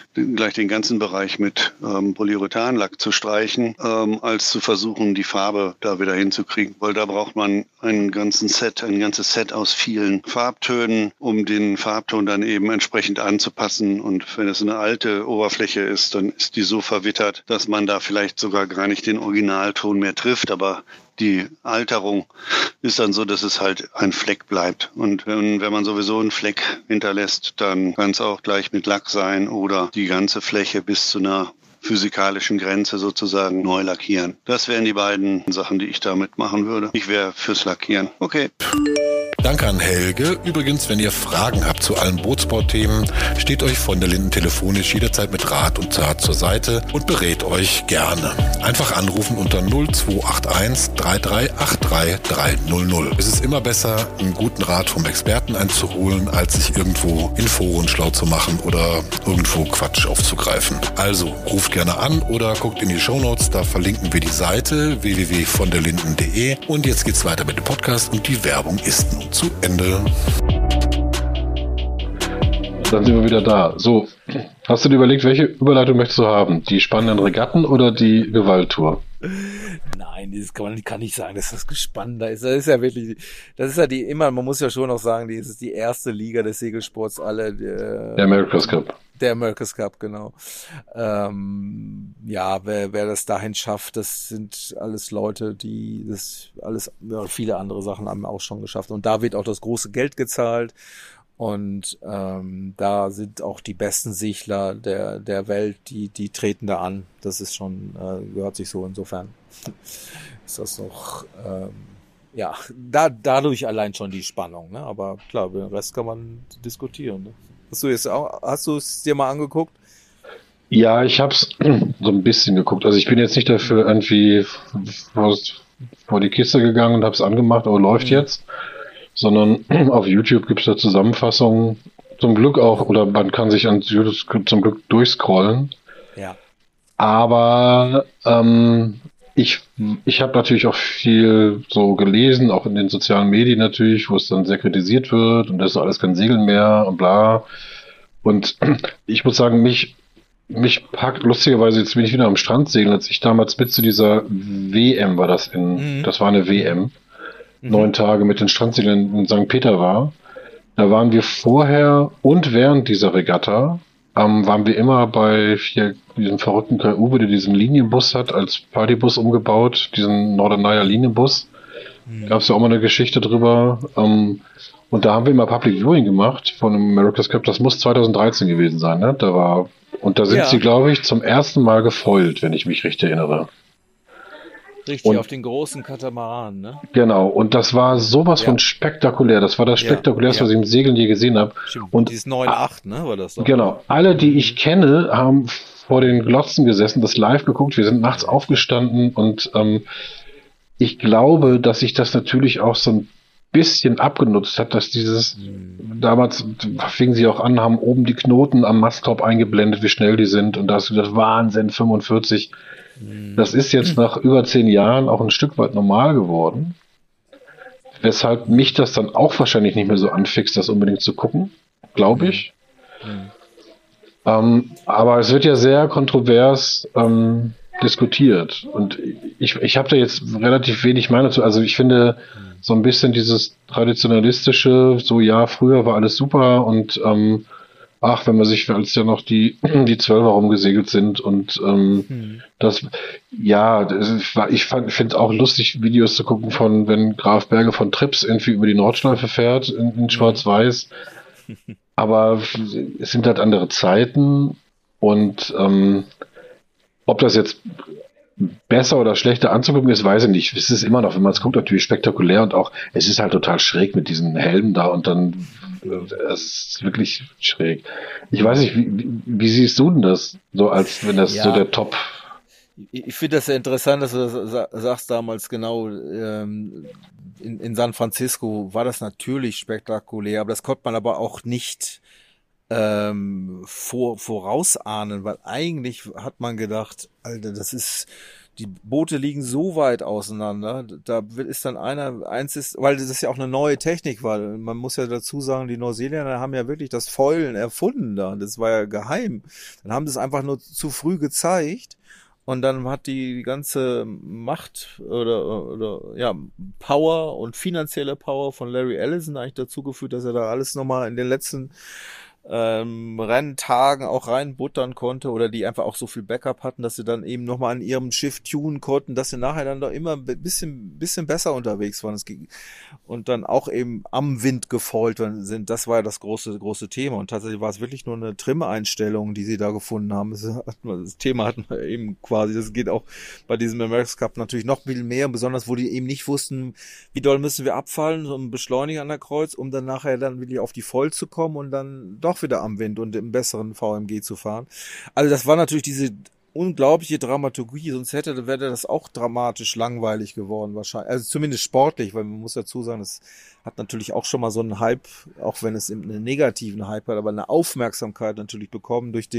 gleich den ganzen Bereich mit Polyurethanlack zu streichen, als zu versuchen, die Farbe da wieder hinzukriegen. Weil da braucht man ein ganzes Set aus vielen Farbtönen, um den Farbton dann eben entsprechend anzupassen. Und wenn es eine alte Oberfläche ist, dann ist die so verwittert, dass man da vielleicht sogar gar nicht den Originalton mehr trifft, aber die Alterung ist dann so, dass es halt ein Fleck bleibt. Und wenn man sowieso einen Fleck hinterlässt, dann kann es auch gleich mit Lack sein oder die ganze Fläche bis zu einer physikalischen Grenze sozusagen neu lackieren. Das wären die beiden Sachen, die ich damit machen würde. Ich wäre fürs Lackieren. Okay. Danke an Helge. Übrigens, wenn ihr Fragen habt zu allen Bootsportthemen, steht euch von der Linden telefonisch jederzeit mit Rat und Tat zur Seite und berät euch gerne. Einfach anrufen unter 0281 3383 300. Es ist immer besser, einen guten Rat vom Experten einzuholen, als sich irgendwo in Foren schlau zu machen oder irgendwo Quatsch aufzugreifen. Also ruft gerne an oder guckt in die Shownotes, da verlinken wir die Seite www.vonderlinden.de. Und jetzt geht's weiter mit dem Podcast und die Werbung ist nun zu Ende. Dann sind wir wieder da. So, hast du dir überlegt, welche Überleitung möchtest du haben? Die spannenden Regatten oder die Gewalttour? Nein, das kann nicht sein, dass das gespannter ist. Das ist ja wirklich, man muss ja schon noch sagen, das ist die erste Liga des Segelsports alle. Der America's Cup. Der America's Cup, genau. Wer das dahin schafft, das sind alles Leute, die viele andere Sachen haben auch schon geschafft. Und da wird auch das große Geld gezahlt. Und da sind auch die besten Segler der Welt, die treten da an. Das ist schon, gehört sich so insofern. Ist das noch, dadurch allein schon die Spannung. Ne? Aber klar, über den Rest kann man diskutieren. Ne? Hast du es dir mal angeguckt? Ja, ich habe es so ein bisschen geguckt. Also ich bin jetzt nicht dafür irgendwie vor die Kiste gegangen und habe es angemacht, aber läuft jetzt. Sondern auf YouTube gibt es da Zusammenfassungen, zum Glück auch, oder man kann sich an YouTube zum Glück durchscrollen. Ja. Aber ich habe natürlich auch viel so gelesen, auch in den sozialen Medien natürlich, wo es dann sehr kritisiert wird und das ist alles kein Segeln mehr und bla. Und ich muss sagen, mich packt lustigerweise, jetzt bin ich wieder am Strand segeln, als ich damals mit zu dieser WM war das das war eine WM. 9 Tage mit den Strandseglern in St. Peter war. Da waren wir vorher und während dieser Regatta, waren wir immer bei diesem verrückten Kai Uwe, der diesen Linienbus hat, als Partybus umgebaut, diesen Norderneier Linienbus. Gab es ja auch mal eine Geschichte drüber. Und da haben wir immer Public Viewing gemacht von dem America's Cup. Das muss 2013 gewesen sein, ne? Da sind sie, glaube ich, zum ersten Mal gefoilt, wenn ich mich richtig erinnere. Richtig, auf den großen Katamaran, ne? Genau, und das war sowas von spektakulär. Das war das spektakulärste, was ich im Segeln je gesehen habe. Und dieses 9,8, ne? War das doch? Genau, alle, die ich kenne, haben vor den Glotzen gesessen, das live geguckt. Wir sind nachts aufgestanden und ich glaube, dass sich das natürlich auch so ein bisschen abgenutzt hat, dass damals fingen sie auch an, haben oben die Knoten am Mastkorb eingeblendet, wie schnell die sind, und da hast du gedacht, Wahnsinn, 45. Das ist jetzt nach über 10 Jahren auch ein Stück weit normal geworden, weshalb mich das dann auch wahrscheinlich nicht mehr so anfixt, das unbedingt zu gucken, glaube ich. Aber es wird ja sehr kontrovers diskutiert und ich habe da jetzt relativ wenig Meinung zu. Also ich finde so ein bisschen dieses traditionalistische, so ja, früher war alles super und wenn man sich, als ja noch die 12er rumgesegelt sind und ich finde auch lustig, Videos zu gucken von, wenn Graf Berge von Trips irgendwie über die Nordschleife fährt in Schwarz-Weiß. Aber es sind halt andere Zeiten und ob das jetzt besser oder schlechter anzugucken ist, weiß ich nicht. Es ist immer noch, wenn man es guckt, natürlich spektakulär und auch, es ist halt total schräg mit diesen Helmen da und dann, es ist wirklich schräg. Ich weiß nicht, wie siehst du denn das? So als wenn das so der Top. Ich finde das sehr interessant, dass du das sagst damals genau. In San Francisco war das natürlich spektakulär, aber das konnte man aber auch nicht vorausahnen, weil eigentlich hat man gedacht, Alter, das ist die Boote liegen so weit auseinander, ist dann weil das ja auch eine neue Technik war. Man muss ja dazu sagen, die Neuseeländer haben ja wirklich das Foilen erfunden da. Das war ja geheim. Dann haben sie es einfach nur zu früh gezeigt. Und dann hat die ganze Macht oder Power und finanzielle Power von Larry Ellison eigentlich dazu geführt, dass er da alles nochmal in den letzten Renntagen auch reinbuttern konnte oder die einfach auch so viel Backup hatten, dass sie dann eben nochmal an ihrem Schiff tunen konnten, dass sie nachher dann doch immer ein bisschen besser unterwegs waren. Und dann auch eben am Wind gefoilt sind. Das war ja das große Thema. Und tatsächlich war es wirklich nur eine Trim-Einstellung, die sie da gefunden haben. Das Thema hatten wir eben quasi. Das geht auch bei diesem America's Cup natürlich noch viel mehr, besonders wo die eben nicht wussten, wie doll müssen wir abfallen, so ein Beschleuniger an der Kreuz, um dann nachher dann wirklich auf die Foil zu kommen und dann doch wieder am Wind und im besseren VMG zu fahren. Also das war natürlich diese unglaubliche Dramaturgie, sonst wäre das auch dramatisch langweilig geworden wahrscheinlich. Also zumindest sportlich, weil man muss dazu sagen, es hat natürlich auch schon mal so einen Hype, auch wenn es einen negativen Hype hat, aber eine Aufmerksamkeit natürlich bekommen durch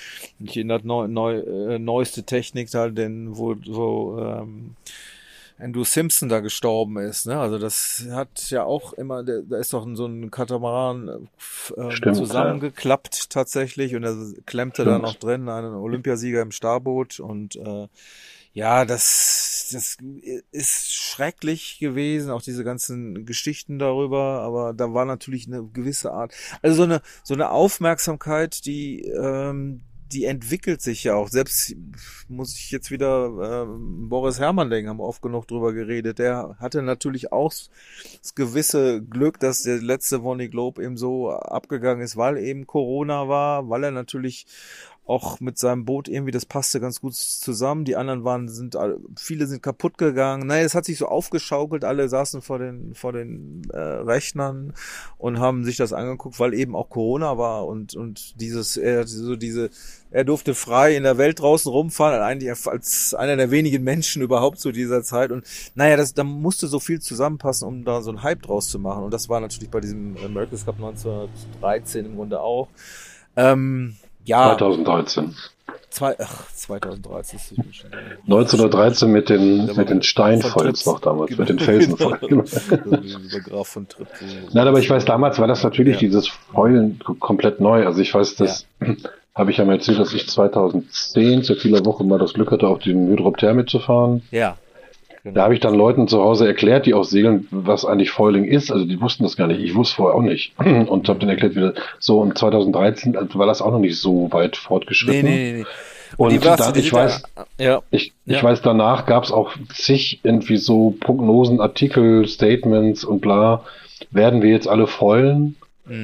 neueste Technik da, wo Andrew Simpson da gestorben ist, ne? Also das hat ja auch immer, da ist doch so ein Katamaran zusammengeklappt tatsächlich und er klemmte da noch drin, einen Olympiasieger im Starboot und das ist schrecklich gewesen, auch diese ganzen Geschichten darüber, aber da war natürlich eine gewisse Art, also so eine Aufmerksamkeit, die entwickelt sich ja auch. Selbst muss ich jetzt wieder Boris Herrmann denken, haben wir oft genug drüber geredet. Der hatte natürlich auch das gewisse Glück, dass der letzte Vonnie Globe eben so abgegangen ist, weil eben Corona war, weil er natürlich auch mit seinem Boot irgendwie, das passte ganz gut zusammen. Die anderen viele sind kaputt gegangen. Naja, es hat sich so aufgeschaukelt. Alle saßen vor den Rechnern und haben sich das angeguckt, weil eben auch Corona war und er durfte frei in der Welt draußen rumfahren, eigentlich als einer der wenigen Menschen überhaupt zu dieser Zeit. Und naja, da musste so viel zusammenpassen, um da so einen Hype draus zu machen. Und das war natürlich bei diesem America's Cup 1913 im Grunde auch. 2013. 2013 ist schon 1913 mit den Steinfolz noch damals, mit den Felsenfolz. Genau. Graf von Tripp. Nein, aber ich weiß, damals war das natürlich dieses Feulen komplett neu. Also ich weiß, das habe ich ja mal erzählt, dass ich 2010 zu vieler Woche mal das Glück hatte, auf den Hydropter mitzufahren. Ja. Genau. Da habe ich dann Leuten zu Hause erklärt, die auch segeln, was eigentlich Foiling ist. Also die wussten das gar nicht. Ich wusste vorher auch nicht. Und habe dann erklärt, wieder so, und 2013 war das auch noch nicht so weit fortgeschritten. Nee. Und ich weiß, danach gab es auch zig irgendwie so Prognosen, Artikel, Statements und bla. Werden wir jetzt alle foilen?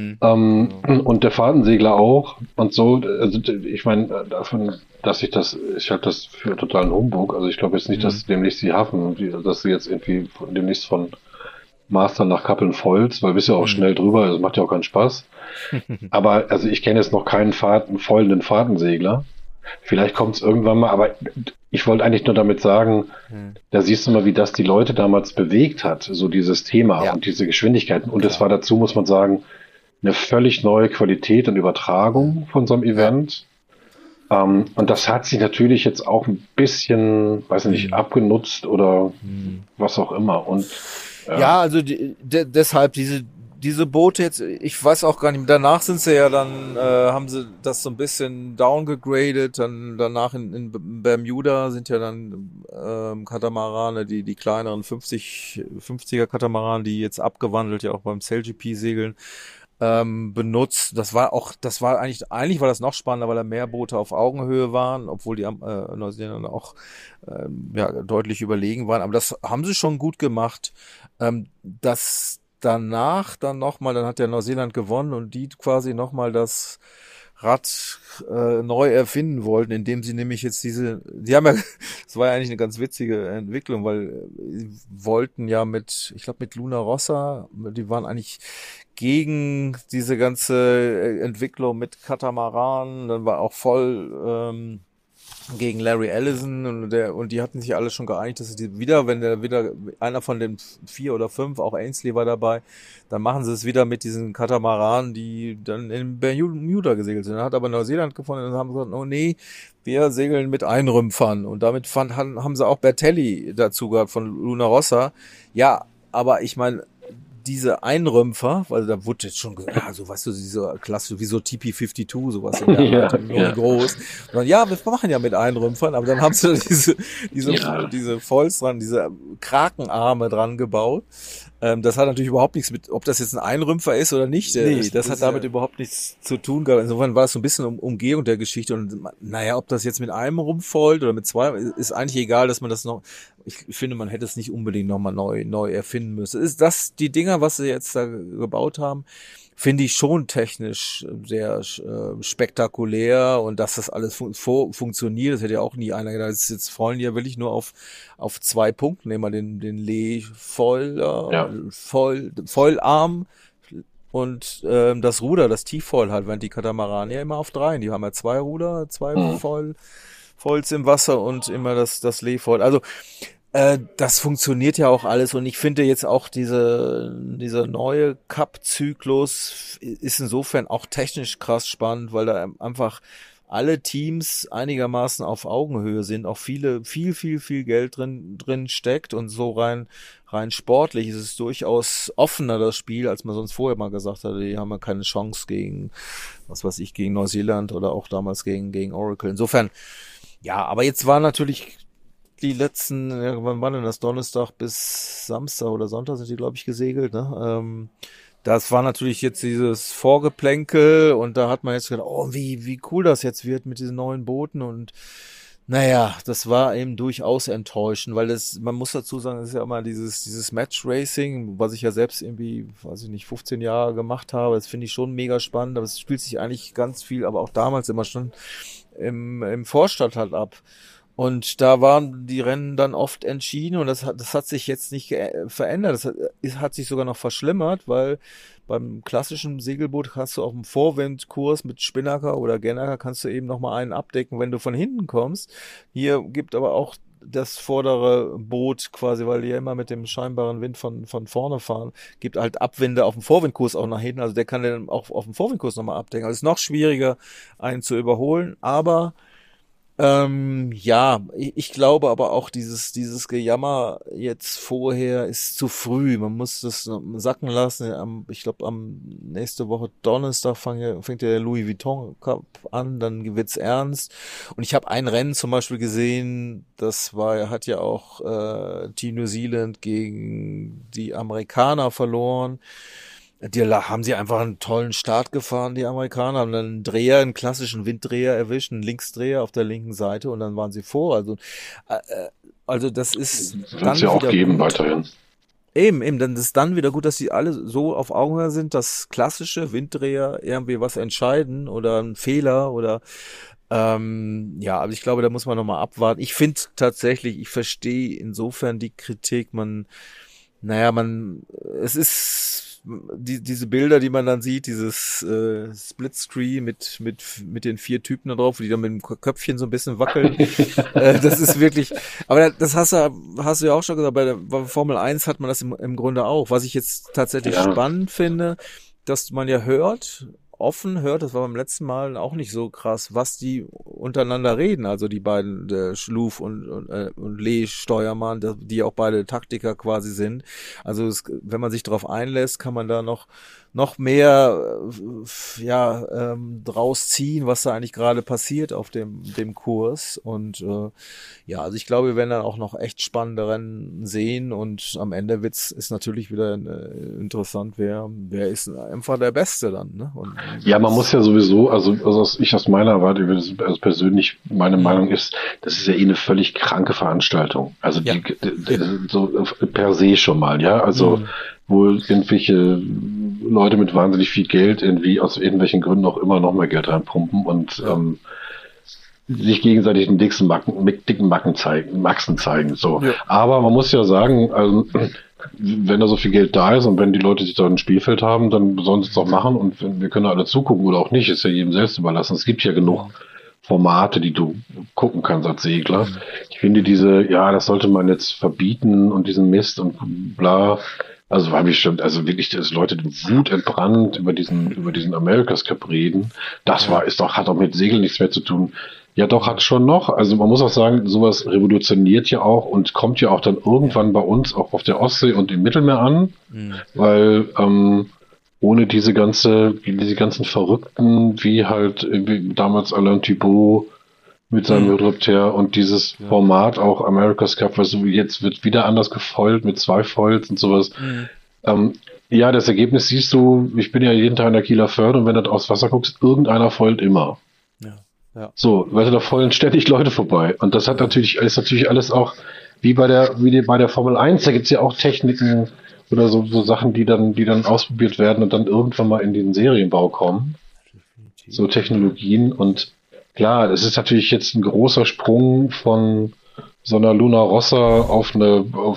Und der Fahrtensegler auch. Und so, also ich meine, davon, ich halte das für totalen Humbug. Also ich glaube jetzt nicht, dass demnächst die Hafen, dass sie jetzt irgendwie demnächst von Master nach Kappeln-Volz, weil wir sind ja auch schnell drüber, das macht ja auch keinen Spaß. Aber also ich kenne jetzt noch keinen foilenden Fahrtensegler. Vielleicht kommt es irgendwann mal, aber ich wollte eigentlich nur damit sagen, da siehst du mal, wie das die Leute damals bewegt hat, so dieses Thema und diese Geschwindigkeiten. Und es war dazu, muss man sagen, eine völlig neue Qualität und Übertragung von so einem Event. Und das hat sich natürlich jetzt auch ein bisschen, weiß nicht, abgenutzt oder was auch immer. Und also deshalb diese Boote jetzt, ich weiß auch gar nicht, danach sind sie ja dann, haben sie das so ein bisschen downgegradet, dann danach in Bermuda sind ja dann Katamarane, die kleineren 50er Katamarane, die jetzt abgewandelt ja auch beim SailGP segeln, benutzt. Das war eigentlich war das noch spannender, weil da mehr Boote auf Augenhöhe waren, obwohl die Neuseeländer auch deutlich überlegen waren. Aber das haben sie schon gut gemacht. Das danach dann hat der Neuseeland gewonnen und die quasi nochmal das Rad neu erfinden wollten, indem sie nämlich jetzt das war ja eigentlich eine ganz witzige Entwicklung, weil sie wollten ja mit Luna Rossa, die waren eigentlich gegen diese ganze Entwicklung mit Katamaran, dann war auch voll gegen Larry Ellison und die hatten sich alle schon geeinigt, dass sie wenn der wieder einer von den 4 oder 5, auch Ainsley war dabei, dann machen sie es wieder mit diesen Katamaranen, die dann in Bermuda gesegelt sind. Dann hat aber Neuseeland gefunden und haben gesagt, oh nee, wir segeln mit Einrümpfern. Und damit haben sie auch Bertelli dazu gehabt von Luna Rossa. Ja, aber ich meine, diese Einrümpfer, weil da wurde jetzt schon gesagt, so weißt du, diese Klasse, wie so TP-52, sowas in der Art, nur groß. Und dann, ja, wir machen ja mit Einrümpfern, aber dann haben sie diese Foils dran, diese Krakenarme dran gebaut. Das hat natürlich überhaupt nichts mit, ob das jetzt ein Einrümpfer ist oder nicht. Nee, das hat damit überhaupt nichts zu tun gehabt. Insofern war es so ein bisschen Umgehung der Geschichte. Und naja, ob das jetzt mit einem Rumpf oder mit 2, ist eigentlich egal, dass man das noch, ich finde, man hätte es nicht unbedingt nochmal neu erfinden müssen. Ist das die Dinger, was sie jetzt da gebaut haben, finde ich schon technisch sehr spektakulär, und dass das alles funktioniert, das hätte ja auch nie einer gedacht. Das ist jetzt vor allem ja wirklich nur auf 2 Punkten, nehmen wir den Lee Foilarm und das Ruder, das T-Foil halt, während die Katamarane ja immer auf 3, die haben ja 2 Ruder, 2 Foils im Wasser und immer das Lee Foil. Also das funktioniert ja auch alles, und ich finde jetzt auch dieser neue Cup-Zyklus ist insofern auch technisch krass spannend, weil da einfach alle Teams einigermaßen auf Augenhöhe sind, auch viel Geld drin steckt, und so rein sportlich ist es durchaus offener, das Spiel, als man sonst vorher mal gesagt hatte, die haben ja keine Chance gegen, was weiß ich, gegen Neuseeland oder auch damals gegen Oracle. Insofern, ja, aber jetzt war natürlich die letzten, wann war denn das, Donnerstag bis Samstag oder Sonntag sind die, glaube ich, gesegelt, ne? Das war natürlich jetzt dieses Vorgeplänkel, und da hat man jetzt gedacht, oh, wie cool das jetzt wird mit diesen neuen Booten, und naja, das war eben durchaus enttäuschend, weil man muss dazu sagen, das ist ja immer dieses Match-Racing, was ich ja selbst irgendwie, weiß ich nicht, 15 Jahre gemacht habe, das finde ich schon mega spannend, aber es spielt sich eigentlich ganz viel, aber auch damals immer schon im Vorstand halt ab. Und da waren die Rennen dann oft entschieden, und das hat sich jetzt nicht verändert. Das hat sich sogar noch verschlimmert, weil beim klassischen Segelboot hast du auf dem Vorwindkurs mit Spinnaker oder Gennaker kannst du eben nochmal einen abdecken, wenn du von hinten kommst. Hier gibt aber auch das vordere Boot quasi, weil die ja immer mit dem scheinbaren Wind von vorne fahren, gibt halt Abwinde auf dem Vorwindkurs auch nach hinten. Also der kann dann auch auf dem Vorwindkurs nochmal abdecken. Also es ist noch schwieriger, einen zu überholen, aber ja, ich glaube aber auch, dieses Gejammer jetzt vorher ist zu früh. Man muss das sacken lassen. Ich glaube, nächste Woche Donnerstag fängt der Louis Vuitton Cup an, dann wird's ernst. Und ich habe ein Rennen zum Beispiel gesehen, hat ja auch Team New Zealand gegen die Amerikaner verloren. Die haben sie einfach einen tollen Start gefahren, die Amerikaner, haben dann einen klassischen Winddreher erwischt, einen Linksdreher auf der linken Seite, und dann waren sie vor. Also das ist dann ja auch geben gut. Weiterhin. Eben, dann ist dann wieder gut, dass die alle so auf Augenhöhe sind, dass klassische Winddreher irgendwie was entscheiden oder ein Fehler oder ja, also ich glaube, da muss man nochmal abwarten. Ich finde tatsächlich, ich verstehe insofern die Kritik, es ist diese Bilder, die man dann sieht, dieses Splitscreen mit den 4 Typen da drauf, die dann mit dem Köpfchen so ein bisschen wackeln. Das ist wirklich, aber das hast du ja auch schon gesagt, bei Formel 1 hat man das im Grunde auch. Was ich jetzt tatsächlich spannend finde, dass man ja offen hört, das war beim letzten Mal auch nicht so krass, was die untereinander reden, also die beiden, der Schluff und Lee Steuermann, die auch beide Taktiker quasi sind. Also wenn man sich darauf einlässt, kann man da noch mehr draus ziehen, was da eigentlich gerade passiert auf dem Kurs. Und ja, also ich glaube, wir werden dann auch noch echt spannende Rennen sehen, und am Ende ist natürlich wieder interessant, wer ist einfach der Beste dann, ne? Ja, man muss ja sowieso, also aus meiner Warte, also persönlich, meine Meinung ist, das ist ja eine völlig kranke Veranstaltung. Also so per se schon mal, ja, also wo irgendwelche Leute mit wahnsinnig viel Geld irgendwie aus irgendwelchen Gründen auch immer noch mehr Geld reinpumpen und sich gegenseitig den dicken Maxen zeigen. So. Ja. Aber man muss ja sagen, also, wenn da so viel Geld da ist und wenn die Leute sich da ein Spielfeld haben, dann sollen sie es auch machen, und wir können alle zugucken oder auch nicht, ist ja jedem selbst überlassen. Es gibt ja genug Formate, die du gucken kannst als Segler. Ich finde das sollte man jetzt verbieten und diesen Mist und bla. Also habe ich schon, also wirklich, dass Leute wutentbrannt über diesen America's Cup reden. Hat auch mit Segeln nichts mehr zu tun. Ja, doch, hat schon noch. Also man muss auch sagen, sowas revolutioniert ja auch und kommt ja auch dann irgendwann bei uns auch auf der Ostsee und im Mittelmeer an, weil ohne diese ganzen Verrückten, wie damals Alain Thibault mit seinem Hydropter und dieses Format auch America's Cup, was so jetzt wird wieder anders gefoilt mit 2 Foils und sowas. Das Ergebnis siehst du, ich bin ja jeden Tag in der Kieler Förde und wenn du aufs Wasser guckst, irgendeiner foilt immer. Ja. So, weil da foilen ständig Leute vorbei. Und das ist natürlich alles auch wie bei der Formel 1, da gibt's ja auch Techniken oder so Sachen, die dann ausprobiert werden und dann irgendwann mal in den Serienbau kommen. So Technologien und klar, das ist natürlich jetzt ein großer Sprung von so einer Luna Rossa auf die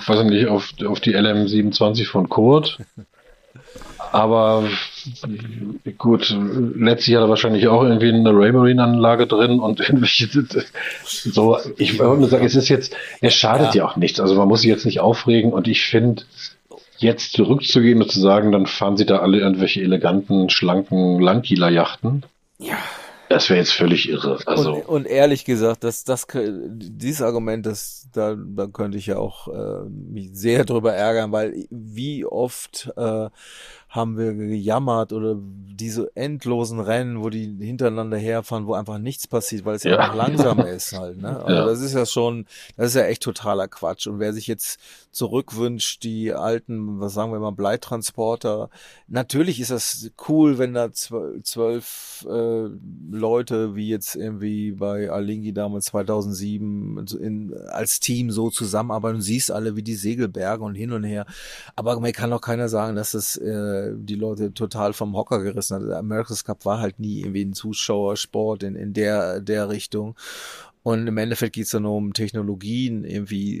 LM27 von Kurt. Aber gut, letztlich hat er wahrscheinlich auch irgendwie eine Raymarine-Anlage drin und irgendwelche so. Ich wollte nur sagen, es schadet ja auch nichts. Also man muss sich jetzt nicht aufregen und ich finde, jetzt zurückzugehen und zu sagen, dann fahren sie da alle irgendwelche eleganten, schlanken Langkieler-Yachten. Ja. Das wäre jetzt völlig irre. Also und ehrlich gesagt, dieses Argument, da könnte ich ja auch mich sehr drüber ärgern, weil wie oft haben wir gejammert oder diese endlosen Rennen, wo die hintereinander herfahren, wo einfach nichts passiert, weil es ja auch langsam ist halt, ne? Also das ist ja echt totaler Quatsch. Und wer sich jetzt zurückwünscht, die alten, was sagen wir mal, Bleitransporter, natürlich ist das cool, wenn da 12 Leute, wie jetzt irgendwie bei Alinghi damals 2007 als Team so zusammenarbeiten und siehst alle, wie die Segelberge und hin und her. Aber mir kann doch keiner sagen, dass das die Leute total vom Hocker gerissen hat. Der America's Cup war halt nie irgendwie ein Zuschauersport in der Richtung. Und im Endeffekt geht's dann nur um Technologien, irgendwie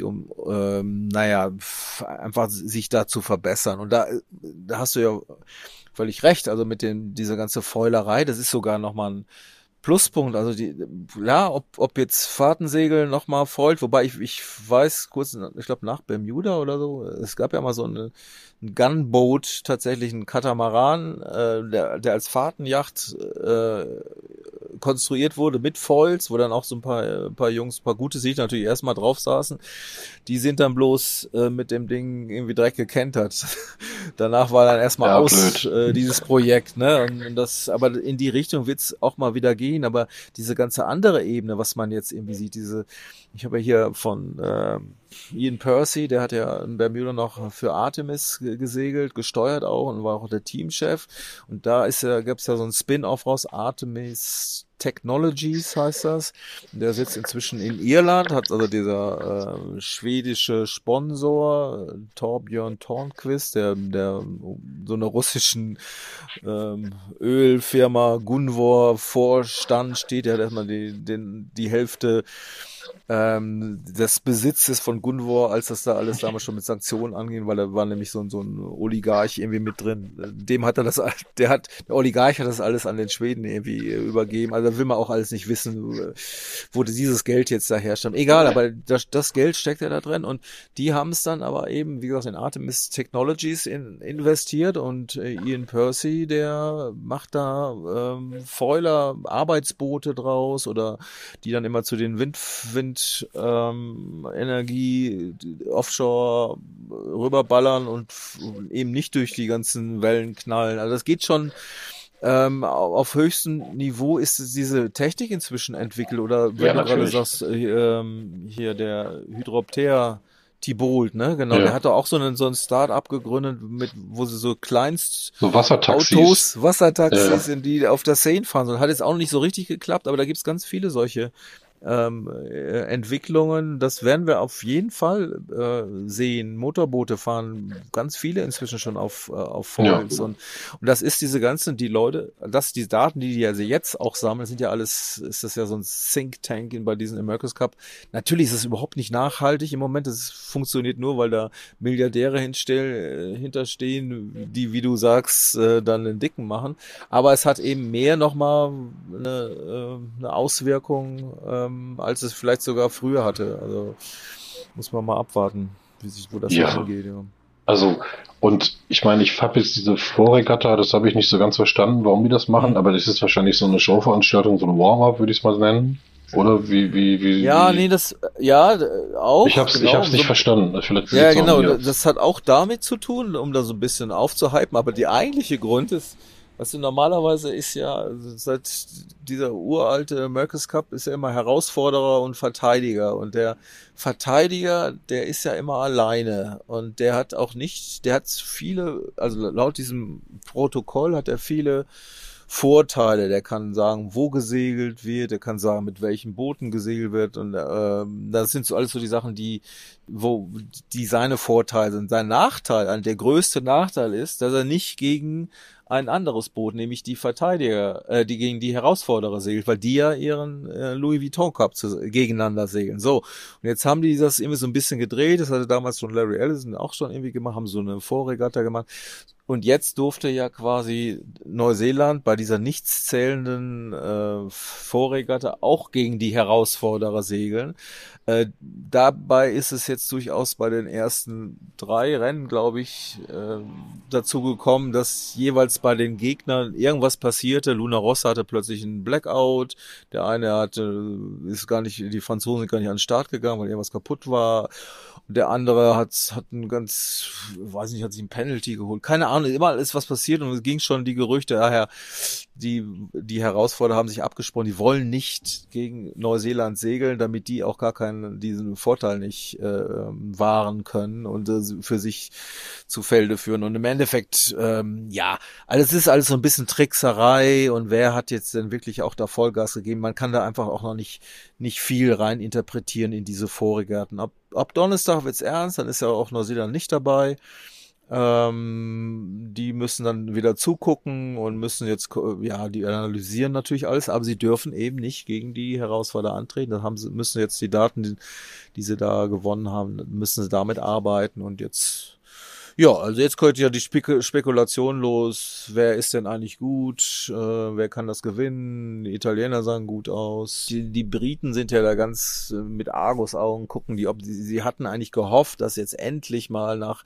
einfach sich da zu verbessern. Und da hast du ja völlig recht. Also mit dieser ganze Foilerei, das ist sogar nochmal ein Pluspunkt. Also ob jetzt Fahrtensegeln nochmal foilt, wobei ich weiß, ich glaube nach Bermuda oder so, es gab ja mal so ein Gunboat, tatsächlich ein Katamaran, der als Fahrtenjacht konstruiert wurde mit Foils, wo dann auch so ein paar Jungs, ein paar gute Segler natürlich erstmal drauf saßen. Die sind dann bloß mit dem Ding irgendwie direkt gekentert. Danach war dann erstmal dieses Projekt, ne? Und aber in die Richtung wird's auch mal wieder gehen. Aber diese ganze andere Ebene, was man jetzt irgendwie sieht, ich habe ja hier von Ian Percy, der hat ja in Bermuda noch für Artemis gesegelt, gesteuert auch und war auch der Teamchef. Und da gab's ja so ein Spin-off raus, Artemis Technologies heißt das. Der sitzt inzwischen in Irland, hat also dieser schwedische Sponsor, Torbjörn Tornquist, der so einer russischen Ölfirma Gunvor Vorstand steht. Der hat erstmal die Hälfte des Besitzes von Gunvor, als das da alles damals schon mit Sanktionen anging, weil da war nämlich so ein Oligarch irgendwie mit drin. Der Oligarch hat das alles an den Schweden irgendwie übergeben. Also da will man auch alles nicht wissen, wo dieses Geld jetzt da herstammt. Egal, aber das Geld steckt ja da drin und die haben es dann aber eben, wie gesagt, in Artemis Technologies investiert und Ian Percy, der macht da Foiler, Arbeitsboote draus oder die dann immer zu den Energie offshore rüberballern und eben nicht durch die ganzen Wellen knallen. Also das geht schon auf höchstem Niveau. Ist diese Technik inzwischen entwickelt oder wenn du gerade sagst, hier der Hydropter Thibault, ne? Genau, der hat doch auch so ein Start-up gegründet, wo sie so Wassertaxis in die auf der Seine fahren. Das hat jetzt auch noch nicht so richtig geklappt, aber da gibt's ganz viele solche Entwicklungen, das werden wir auf jeden Fall sehen. Motorboote fahren ganz viele inzwischen schon auf Foils und das ist diese ganzen, die Leute, die Daten, die also jetzt auch sammeln, sind ja alles, ist das ja so ein Think Tank bei diesen America's Cup. Natürlich ist es überhaupt nicht nachhaltig im Moment, es funktioniert nur, weil da Milliardäre hinterstehen, die, wie du sagst, dann einen Dicken machen, aber es hat eben mehr nochmal eine Auswirkung, als es vielleicht sogar früher hatte. Also muss man mal abwarten, wo das hingeht. Ja. Also, und ich meine, ich habe jetzt diese Vorregatta, das habe ich nicht so ganz verstanden, warum die das machen, aber das ist wahrscheinlich so eine Showveranstaltung, so ein Warm-up, würde ich es mal nennen. Oder wie? Ja, nee, auch. Ich hab's nicht verstanden. Ja, genau, das hat auch damit zu tun, um da so ein bisschen aufzuhypen, aber der eigentliche Grund ist, weißt du, normalerweise ist ja, seit dieser uralte America's Cup ist ja immer Herausforderer und Verteidiger. Und der Verteidiger, der ist ja immer alleine. Und der hat viele, also laut diesem Protokoll hat er viele Vorteile. Der kann sagen, wo gesegelt wird, der kann sagen, mit welchen Booten gesegelt wird. Und das sind so alles so die Sachen, die seine Vorteile sind. Sein Nachteil, der größte Nachteil ist, dass er nicht gegen ein anderes Boot, nämlich die Verteidiger, die gegen die Herausforderer segelt, weil die ja ihren Louis Vuitton Cup gegeneinander segeln. So, und jetzt haben die das irgendwie so ein bisschen gedreht, das hatte damals schon Larry Ellison auch schon irgendwie gemacht, haben so eine Vorregatta gemacht. Und jetzt durfte ja quasi Neuseeland bei dieser nichts zählenden Vorregatta auch gegen die Herausforderer segeln. Dabei ist es jetzt durchaus bei den ersten 3 Rennen, glaube ich, dazu gekommen, dass jeweils bei den Gegnern irgendwas passierte. Luna Rossa hatte plötzlich einen Blackout. Der eine die Franzosen sind gar nicht an den Start gegangen, weil irgendwas kaputt war. Und der andere hat sich ein Penalty geholt. Keine Ahnung, immer ist was passiert und es ging schon die Gerüchte, daher die Herausforderer haben sich abgesprochen, die wollen nicht gegen Neuseeland segeln, damit die auch gar diesen Vorteil nicht wahren können und für sich zu Felde führen. Und im Endeffekt, es ist alles so ein bisschen Trickserei und wer hat jetzt denn wirklich auch da Vollgas gegeben? Man kann da einfach auch noch nicht viel rein interpretieren in diese Vorigen. Ab Donnerstag wird's ernst, dann ist ja auch Neuseeland nicht dabei. Die müssen dann wieder zugucken und müssen jetzt, die analysieren natürlich alles, aber sie dürfen eben nicht gegen die Herausforderer antreten. Müssen jetzt die Daten, die sie da gewonnen haben, müssen sie damit arbeiten und jetzt, also jetzt könnte ja die Spekulation los, wer ist denn eigentlich gut, wer kann das gewinnen, die Italiener sahen gut aus, die Briten sind ja da ganz mit Argusaugen, gucken sie hatten eigentlich gehofft, dass jetzt endlich mal nach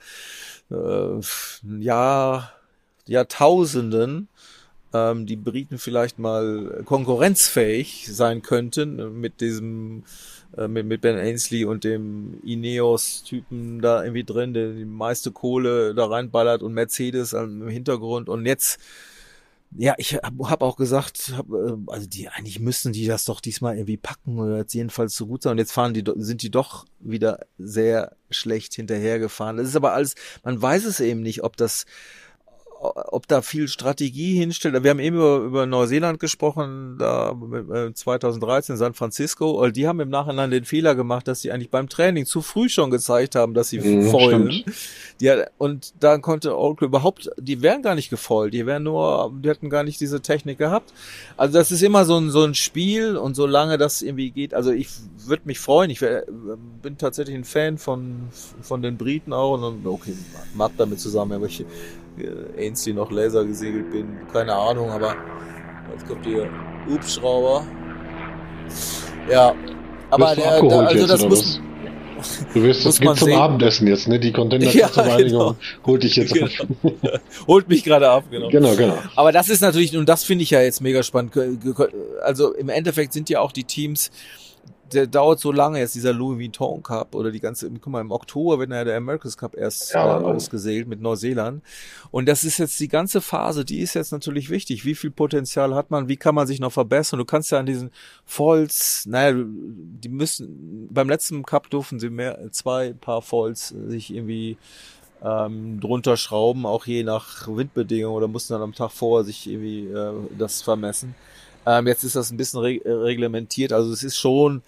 Jahrtausenden die Briten vielleicht mal konkurrenzfähig sein könnten mit diesem mit Ben Ainslie und dem Ineos-Typen da irgendwie drin, der die meiste Kohle da reinballert und Mercedes im Hintergrund und jetzt, ich habe auch gesagt, eigentlich müssten die das doch diesmal irgendwie packen oder jetzt jedenfalls so gut sein und jetzt sind die doch wieder sehr schlecht hinterhergefahren. Das ist aber alles, man weiß es eben nicht, ob da viel Strategie hinstellt. Wir haben eben über Neuseeland gesprochen, da 2013 in San Francisco. Die haben im Nachhinein den Fehler gemacht, dass sie eigentlich beim Training zu früh schon gezeigt haben, dass sie foilen. Und da konnte Oracle die wären gar nicht gefoilt, die hatten gar nicht diese Technik gehabt. Also das ist immer so ein Spiel und solange das irgendwie geht, also ich würde mich freuen, ich bin tatsächlich ein Fan von den Briten auch und okay, mag damit zusammen, aber ich Ainslie noch Laser gesegelt bin, keine Ahnung, aber jetzt kommt hier Hubschrauber. Ja, aber das muss du wirst das gibt zum Abendessen jetzt, ne? Die Container-Vereinigung holt dich jetzt ab. Holt mich gerade ab, genau. Genau. Aber das ist natürlich, und das finde ich ja jetzt mega spannend, also im Endeffekt sind ja auch die Teams, der dauert so lange jetzt, dieser Louis Vuitton Cup oder guck mal, im Oktober wird ja der America's Cup erst ausgesegelt mit Neuseeland. Und das ist jetzt die ganze Phase, die ist jetzt natürlich wichtig. Wie viel Potenzial hat man? Wie kann man sich noch verbessern? Du kannst ja an diesen Foils, die müssen, beim letzten Cup durften sie 2 Paar Foils sich irgendwie drunter schrauben, auch je nach Windbedingungen oder mussten dann am Tag vorher sich irgendwie das vermessen. Jetzt ist das ein bisschen reglementiert. Also es ist schon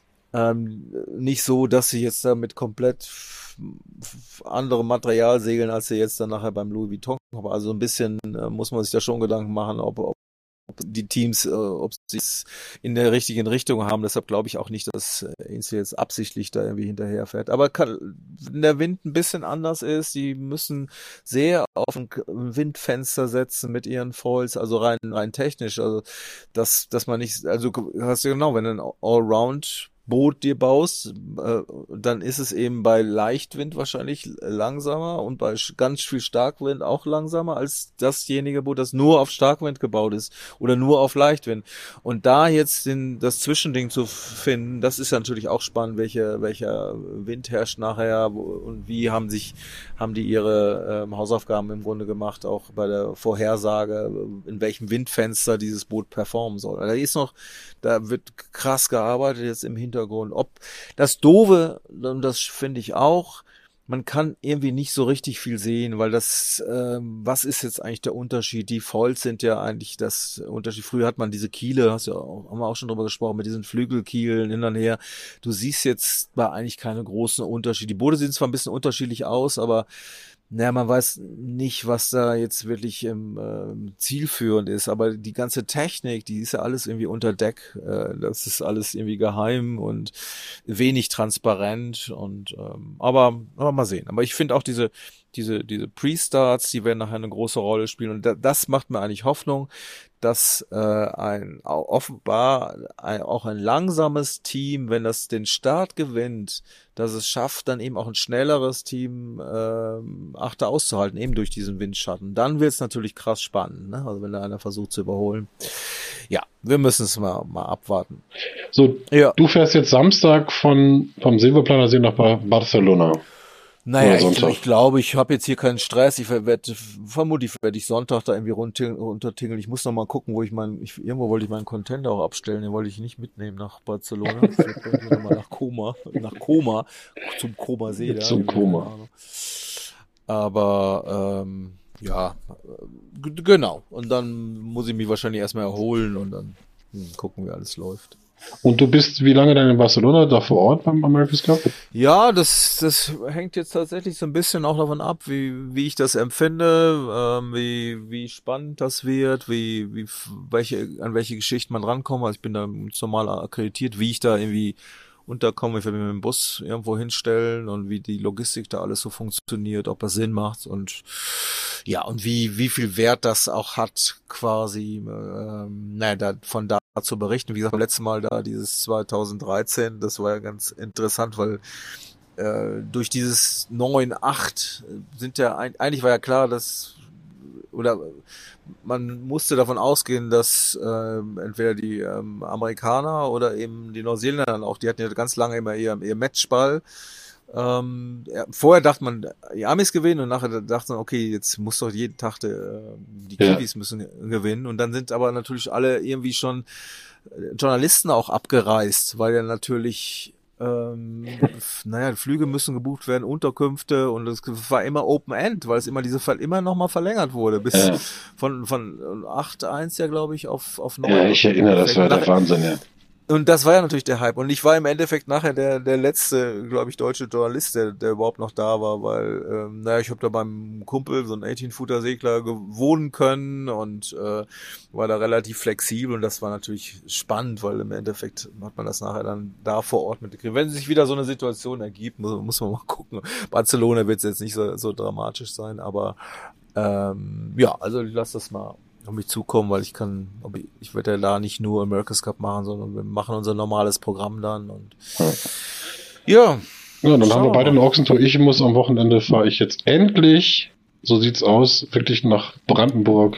nicht so, dass sie jetzt damit komplett anderem Material segeln, als sie jetzt dann nachher beim Louis Vuitton haben. Also ein bisschen muss man sich da schon Gedanken machen, ob die Teams, ob sie es in der richtigen Richtung haben. Deshalb glaube ich auch nicht, dass Ince jetzt absichtlich da irgendwie hinterherfährt. Aber wenn der Wind ein bisschen anders ist, die müssen sehr auf ein Windfenster setzen mit ihren Foils, also rein technisch. Also dass man nicht, also hast du genau, wenn du ein Allround Boot dir baust, dann ist es eben bei Leichtwind wahrscheinlich langsamer und bei ganz viel Starkwind auch langsamer als dasjenige Boot, das nur auf Starkwind gebaut ist oder nur auf Leichtwind. Und da jetzt das Zwischending zu finden, das ist natürlich auch spannend, welcher Wind herrscht nachher und wie haben die ihre Hausaufgaben im Grunde gemacht, auch bei der Vorhersage, in welchem Windfenster dieses Boot performen soll. Da wird krass gearbeitet jetzt im Hintergrund. Ob das Doofe, und das finde ich auch, man kann irgendwie nicht so richtig viel sehen, weil was ist jetzt eigentlich der Unterschied? Die Foils sind ja eigentlich das Unterschied. Früher hat man diese Kiele, haben wir auch schon drüber gesprochen, mit diesen Flügelkielen hin und her. Du siehst jetzt da eigentlich keine großen Unterschiede. Die Boote sehen zwar ein bisschen unterschiedlich aus, aber man weiß nicht, was da jetzt wirklich zielführend ist, aber die ganze Technik, die ist ja alles irgendwie unter Deck. Das ist alles irgendwie geheim und wenig transparent und aber mal sehen. Aber ich finde auch diese Pre-Starts, die werden nachher eine große Rolle spielen und das macht mir eigentlich Hoffnung, dass offenbar auch ein langsames Team, wenn das den Start gewinnt, dass es schafft, dann eben auch ein schnelleres Team Achter auszuhalten, eben durch diesen Windschatten. Dann wird es natürlich krass spannend, ne? Also wenn da einer versucht zu überholen. Ja, wir müssen es mal abwarten. So, ja. Du fährst jetzt Samstag vom Silberplaner See nach Barcelona. Naja, ich glaube, ich habe jetzt hier keinen Stress. Vermutlich werde ich Sonntag da irgendwie runtertingeln. Ich muss noch mal gucken, irgendwo wollte ich meinen Container auch abstellen. Den wollte ich nicht mitnehmen nach Barcelona. Vielleicht wollte ich nochmal nach Koma, zum Koma-See. Zum Koma. Aber, ja, genau. Und dann muss ich mich wahrscheinlich erstmal erholen und dann gucken, wie alles läuft. Und du bist wie lange dann in Barcelona da vor Ort beim America's Cup? Ja, das hängt jetzt tatsächlich so ein bisschen auch davon ab, wie ich das empfinde, wie spannend das wird, an welche Geschichten man rankommt. Also ich bin da normal akkreditiert, wie ich da irgendwie unterkomme. Ich werde mich mit dem Bus irgendwo hinstellen und wie die Logistik da alles so funktioniert, ob das Sinn macht und ja, und wie viel Wert das auch hat, quasi, von da zu berichten. Wie gesagt, beim letzten Mal da, dieses 2013, das war ja ganz interessant, weil durch dieses 9-8 eigentlich war ja klar, man musste davon ausgehen, dass entweder die Amerikaner oder eben die Neuseeländer dann auch, die hatten ja ganz lange immer ihr Matchball. Vorher dachte man, die Amis gewinnen und nachher dachte man, okay, jetzt muss doch jeden Tag die Kiwis müssen gewinnen und dann sind aber natürlich alle irgendwie schon Journalisten auch abgereist, weil ja natürlich Flüge müssen gebucht werden, Unterkünfte und es war immer Open End, weil es immer immer nochmal verlängert wurde, bis von 8-1 ja, glaube ich, auf 9. Ja, ich erinnere, das war der Wahnsinn, ja. Und das war ja natürlich der Hype. Und ich war im Endeffekt nachher der letzte, glaube ich, deutsche Journalist, der überhaupt noch da war, weil, ich habe da beim Kumpel so einen 18-Footer-Segler wohnen können und war da relativ flexibel und das war natürlich spannend, weil im Endeffekt hat man das nachher dann da vor Ort mitgekriegt. Wenn sich wieder so eine Situation ergibt, muss man mal gucken. Barcelona wird es jetzt nicht so dramatisch sein, aber also ich lasse das mal auf mich zukommen, weil ich werde ja da nicht nur America's Cup machen, sondern wir machen unser normales Programm dann und ja. Ja, dann haben wir beide eine Ochsentour. Ich muss am Wochenende fahre ich jetzt endlich, so sieht's aus, wirklich nach Brandenburg.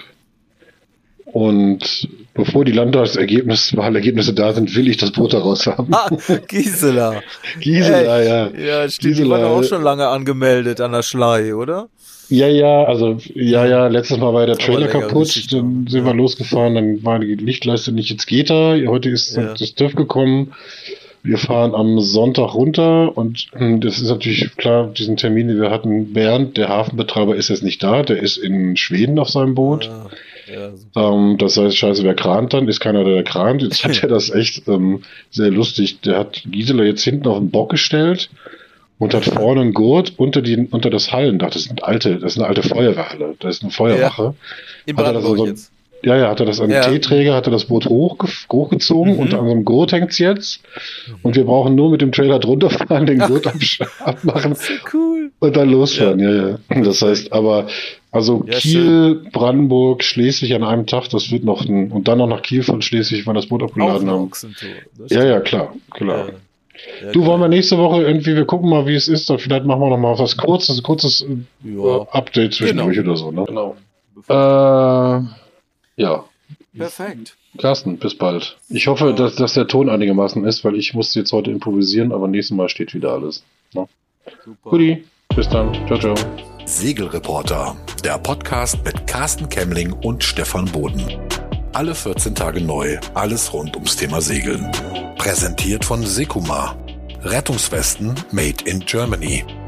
Und bevor die Landtagsergebnisse da sind, will ich das Boot da raus haben. Gisela. Gisela, ja. Ja, stimmt. Die war doch auch schon lange angemeldet an der Schlei, oder? Ja, letztes Mal war der Trailer kaputt, dann sind wir losgefahren, dann war die Lichtleiste nicht, jetzt geht er, heute ist das TÜV gekommen, wir fahren am Sonntag runter und das ist natürlich klar, diesen Termin, den wir hatten, Bernd, der Hafenbetreiber, ist jetzt nicht da, der ist in Schweden auf seinem Boot. Ja, das heißt, scheiße, wer krant dann? Ist keiner, der krant. Jetzt hat er das echt sehr lustig. Der hat Gisela jetzt hinten auf den Bock gestellt und hat vorne einen Gurt unter das Hallendach. Das ist eine alte Feuerwehrhalle. Da ist eine Feuerwache. In Brandenburg jetzt. Ja, hat er das an den T-Träger, hat er das Boot hochgezogen und an so einem Gurt hängt's jetzt. Und wir brauchen nur mit dem Trailer drunter fahren, den Gurt abmachen. Das ist cool. Und dann losfahren, ja. Das heißt aber, also Kiel, schön. Brandenburg, Schleswig an einem Tag, das wird noch und dann noch nach Kiel von Schleswig, wenn wir das Boot abgeladen haben. Ja, klar. Ja, du, wollen wir nächste Woche irgendwie, wir gucken mal, wie es ist, dann vielleicht machen wir noch mal was kurzes Update zwischendurch oder so, ne? Genau. Ja. Perfekt. Carsten, bis bald. Ich hoffe, dass der Ton einigermaßen ist, weil ich musste jetzt heute improvisieren, aber nächstes Mal steht wieder alles. Ne? Super. Guti, bis dann. Ciao, ciao. Segelreporter, der Podcast mit Carsten Kemmling und Stefan Boden. Alle 14 Tage neu, alles rund ums Thema Segeln. Präsentiert von Sekuma. Rettungswesten made in Germany.